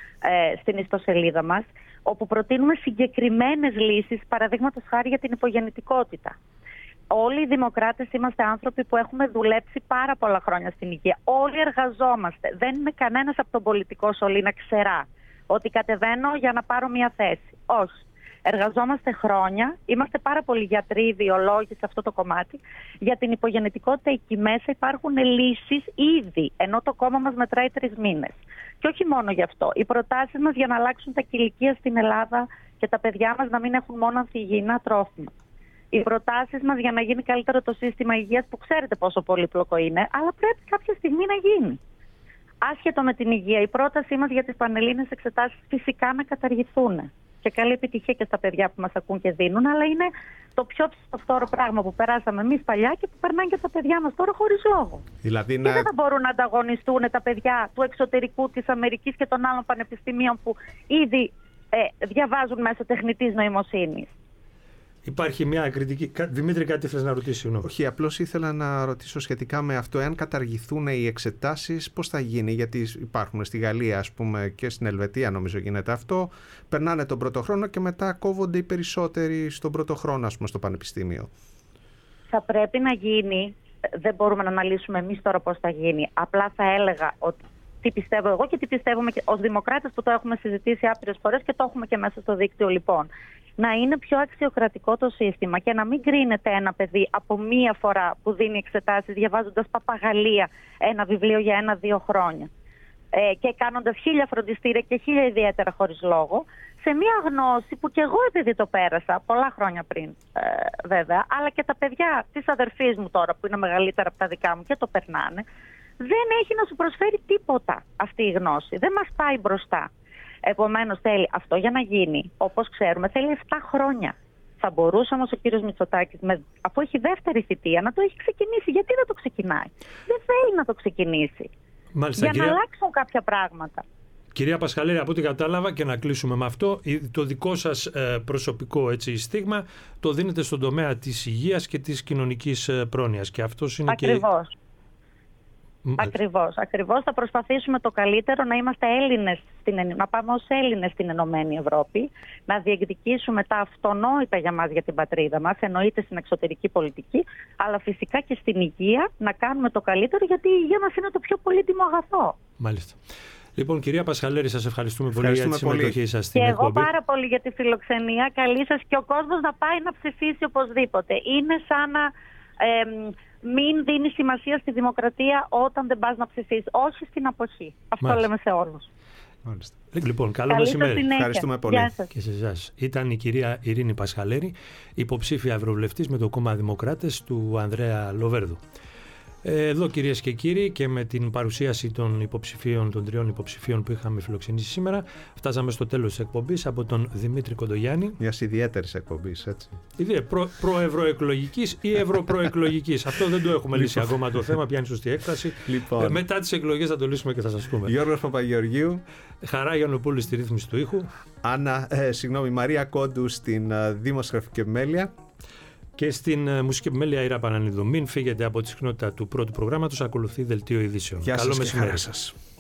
ε, στην ιστοσελίδα μας, όπου προτείνουμε συγκεκριμένες λύσεις, παραδείγματος χάρη για την υπογεννητικότητα. Όλοι οι δημοκράτες είμαστε άνθρωποι που έχουμε δουλέψει πάρα πολλά χρόνια στην υγεία. Όλοι εργαζόμαστε. Δεν είναι κανένας από τον πολιτικό σωλήνα ξερά ότι κατεβαίνω για να πάρω μια θέση. Όχι. Εργαζόμαστε χρόνια, είμαστε πάρα πολλοί γιατροί, ιδεολόγοι σε αυτό το κομμάτι. Για την υπογεννητικότητα εκεί μέσα υπάρχουν λύσεις ήδη, ενώ το κόμμα μας μετράει τρεις μήνες. Και όχι μόνο γι' αυτό. Οι προτάσεις μας για να αλλάξουν τα κηλικία στην Ελλάδα και τα παιδιά μας να μην έχουν μόνο ανθυγιεινά τρόφιμα. Οι προτάσεις μας για να γίνει καλύτερο το σύστημα υγείας, που ξέρετε πόσο πολύπλοκο είναι, αλλά πρέπει κάποια στιγμή να γίνει. Άσχετο με την υγεία, η πρότασή μας για τις πανελλήνιες εξετάσεις φυσικά να καταργηθούν. Και καλή επιτυχία και στα παιδιά που μας ακούν και δίνουν, αλλά είναι το πιο ψηφοφόρο πράγμα που περάσαμε εμείς παλιά και που περνάνε και τα παιδιά μας τώρα χωρίς λόγο. Δηλαδή και να... δεν θα μπορούν να ανταγωνιστούν τα παιδιά του εξωτερικού, της Αμερικής και των άλλων πανεπιστημίων που ήδη ε, διαβάζουν μέσω τεχνητής νοημοσύνης. Υπάρχει μια κριτική. Δημήτρη, κάτι ήθελες να ρωτήσεις? Συγγνώμη. Όχι, απλώς ήθελα να ρωτήσω σχετικά με αυτό. Εάν καταργηθούν οι εξετάσεις, πώς θα γίνει? Γιατί υπάρχουν στη Γαλλία, ας πούμε, και στην Ελβετία, νομίζω γίνεται αυτό. Περνάνε τον πρώτο χρόνο και μετά κόβονται οι περισσότεροι στον πρώτο χρόνο, ας πούμε, στο πανεπιστήμιο. Θα πρέπει να γίνει. Δεν μπορούμε να αναλύσουμε εμείς τώρα πώς θα γίνει. Απλά θα έλεγα ότι τι πιστεύω εγώ και τι πιστεύουμε και ως δημοκράτες, που το έχουμε συζητήσει άπειρες φορές και το έχουμε και μέσα στο δίκτυο λοιπόν. Να είναι πιο αξιοκρατικό το σύστημα και να μην κρίνεται ένα παιδί από μία φορά που δίνει εξετάσεις διαβάζοντας παπαγαλία ένα βιβλίο για ένα-δύο χρόνια ε, και κάνοντας χίλια φροντιστήρια και χίλια ιδιαίτερα χωρίς λόγο, σε μία γνώση που κι εγώ επειδή το πέρασα πολλά χρόνια πριν ε, βέβαια, αλλά και τα παιδιά της αδερφής μου τώρα που είναι μεγαλύτερα από τα δικά μου και το περνάνε, δεν έχει να σου προσφέρει τίποτα αυτή η γνώση. Δεν μας πάει μπροστά. Επομένως θέλει αυτό για να γίνει, όπως ξέρουμε, θέλει επτά χρόνια. Θα μπορούσε όμως ο κύριος Μητσοτάκης, με, αφού έχει δεύτερη θητεία, να το έχει ξεκινήσει. Γιατί δεν το ξεκινάει? Δεν θέλει να το ξεκινήσει. Μάλιστα, για κυρία... να αλλάξουν κάποια πράγματα. Κυρία Πασχαλέρη, από ό,τι κατάλαβα, και να κλείσουμε με αυτό, το δικό σας ε, προσωπικό έτσι, στίγμα το δίνετε στον τομέα της υγείας και της κοινωνικής ε, πρόνοιας. Και αυτός είναι Ακριβώς. Και... Ακριβώς, ακριβώς. Θα προσπαθήσουμε το καλύτερο να είμαστε Έλληνες, στην, να πάμε ως Έλληνες στην Ενωμένη Ευρώπη, να διεκδικήσουμε τα αυτονόητα για μας, για την πατρίδα μας, εννοείται στην εξωτερική πολιτική, αλλά φυσικά και στην υγεία να κάνουμε το καλύτερο, γιατί η υγεία μας είναι το πιο πολύτιμο αγαθό. Μάλιστα. Λοιπόν, κυρία Πασχαλέρη, σας ευχαριστούμε, ευχαριστούμε πολύ για τη συμμετοχή σας στην και εκπομπή. Και εγώ πάρα πολύ για τη φιλοξενία. Καλή σας, και ο κόσμος να πάει να ψηφίσει οπωσδήποτε. Είναι σαν να... Ε, μην δίνει σημασία στη δημοκρατία όταν δεν πας να ψηφίσεις. Όχι στην αποχή. Αυτό Μάλιστα. λέμε σε όλους. Μάλιστα. Λοιπόν, καλό μεσημέρι. Ευχαριστούμε πολύ. Και σε εσάς. Ήταν η κυρία Ειρήνη Πασχαλέρη, υποψήφια ευρωβουλευτής με το κόμμα Δημοκράτες του Ανδρέα Λοβέρδου. Εδώ, κυρίες και κύριοι, και με την παρουσίαση των υποψηφίων, των τριών υποψηφίων που είχαμε φιλοξενήσει σήμερα, φτάσαμε στο τέλος της εκπομπής από τον Δημήτρη Κοντογιάννη. Μιας ιδιαίτερης εκπομπής, έτσι. Ιδέα προ, προευρωεκλογικής ή ευρωπροεκλογικής. Αυτό δεν το έχουμε λύσει ακόμα το θέμα, πιάνει σωστή έκφραση. Λοιπόν. Ε, μετά τις εκλογές θα το λύσουμε και θα σας πούμε. Γιώργος Παπαγεωργίου. Χαρά Γιαννοπούλου στη ρύθμιση του ήχου. Άννα, ε, συγγνώμη, Μαρία Κόντου στην uh, δημοσιογραφική επιμέλεια. Και στην uh, μουσική επιμέλεια Ήρα Πανανίδου. Μην φύγετε από τη συχνότητα του πρώτου προγράμματος, ακολουθεί δελτίο ειδήσεων. Γεια Καλό σας μεσημέρι σας.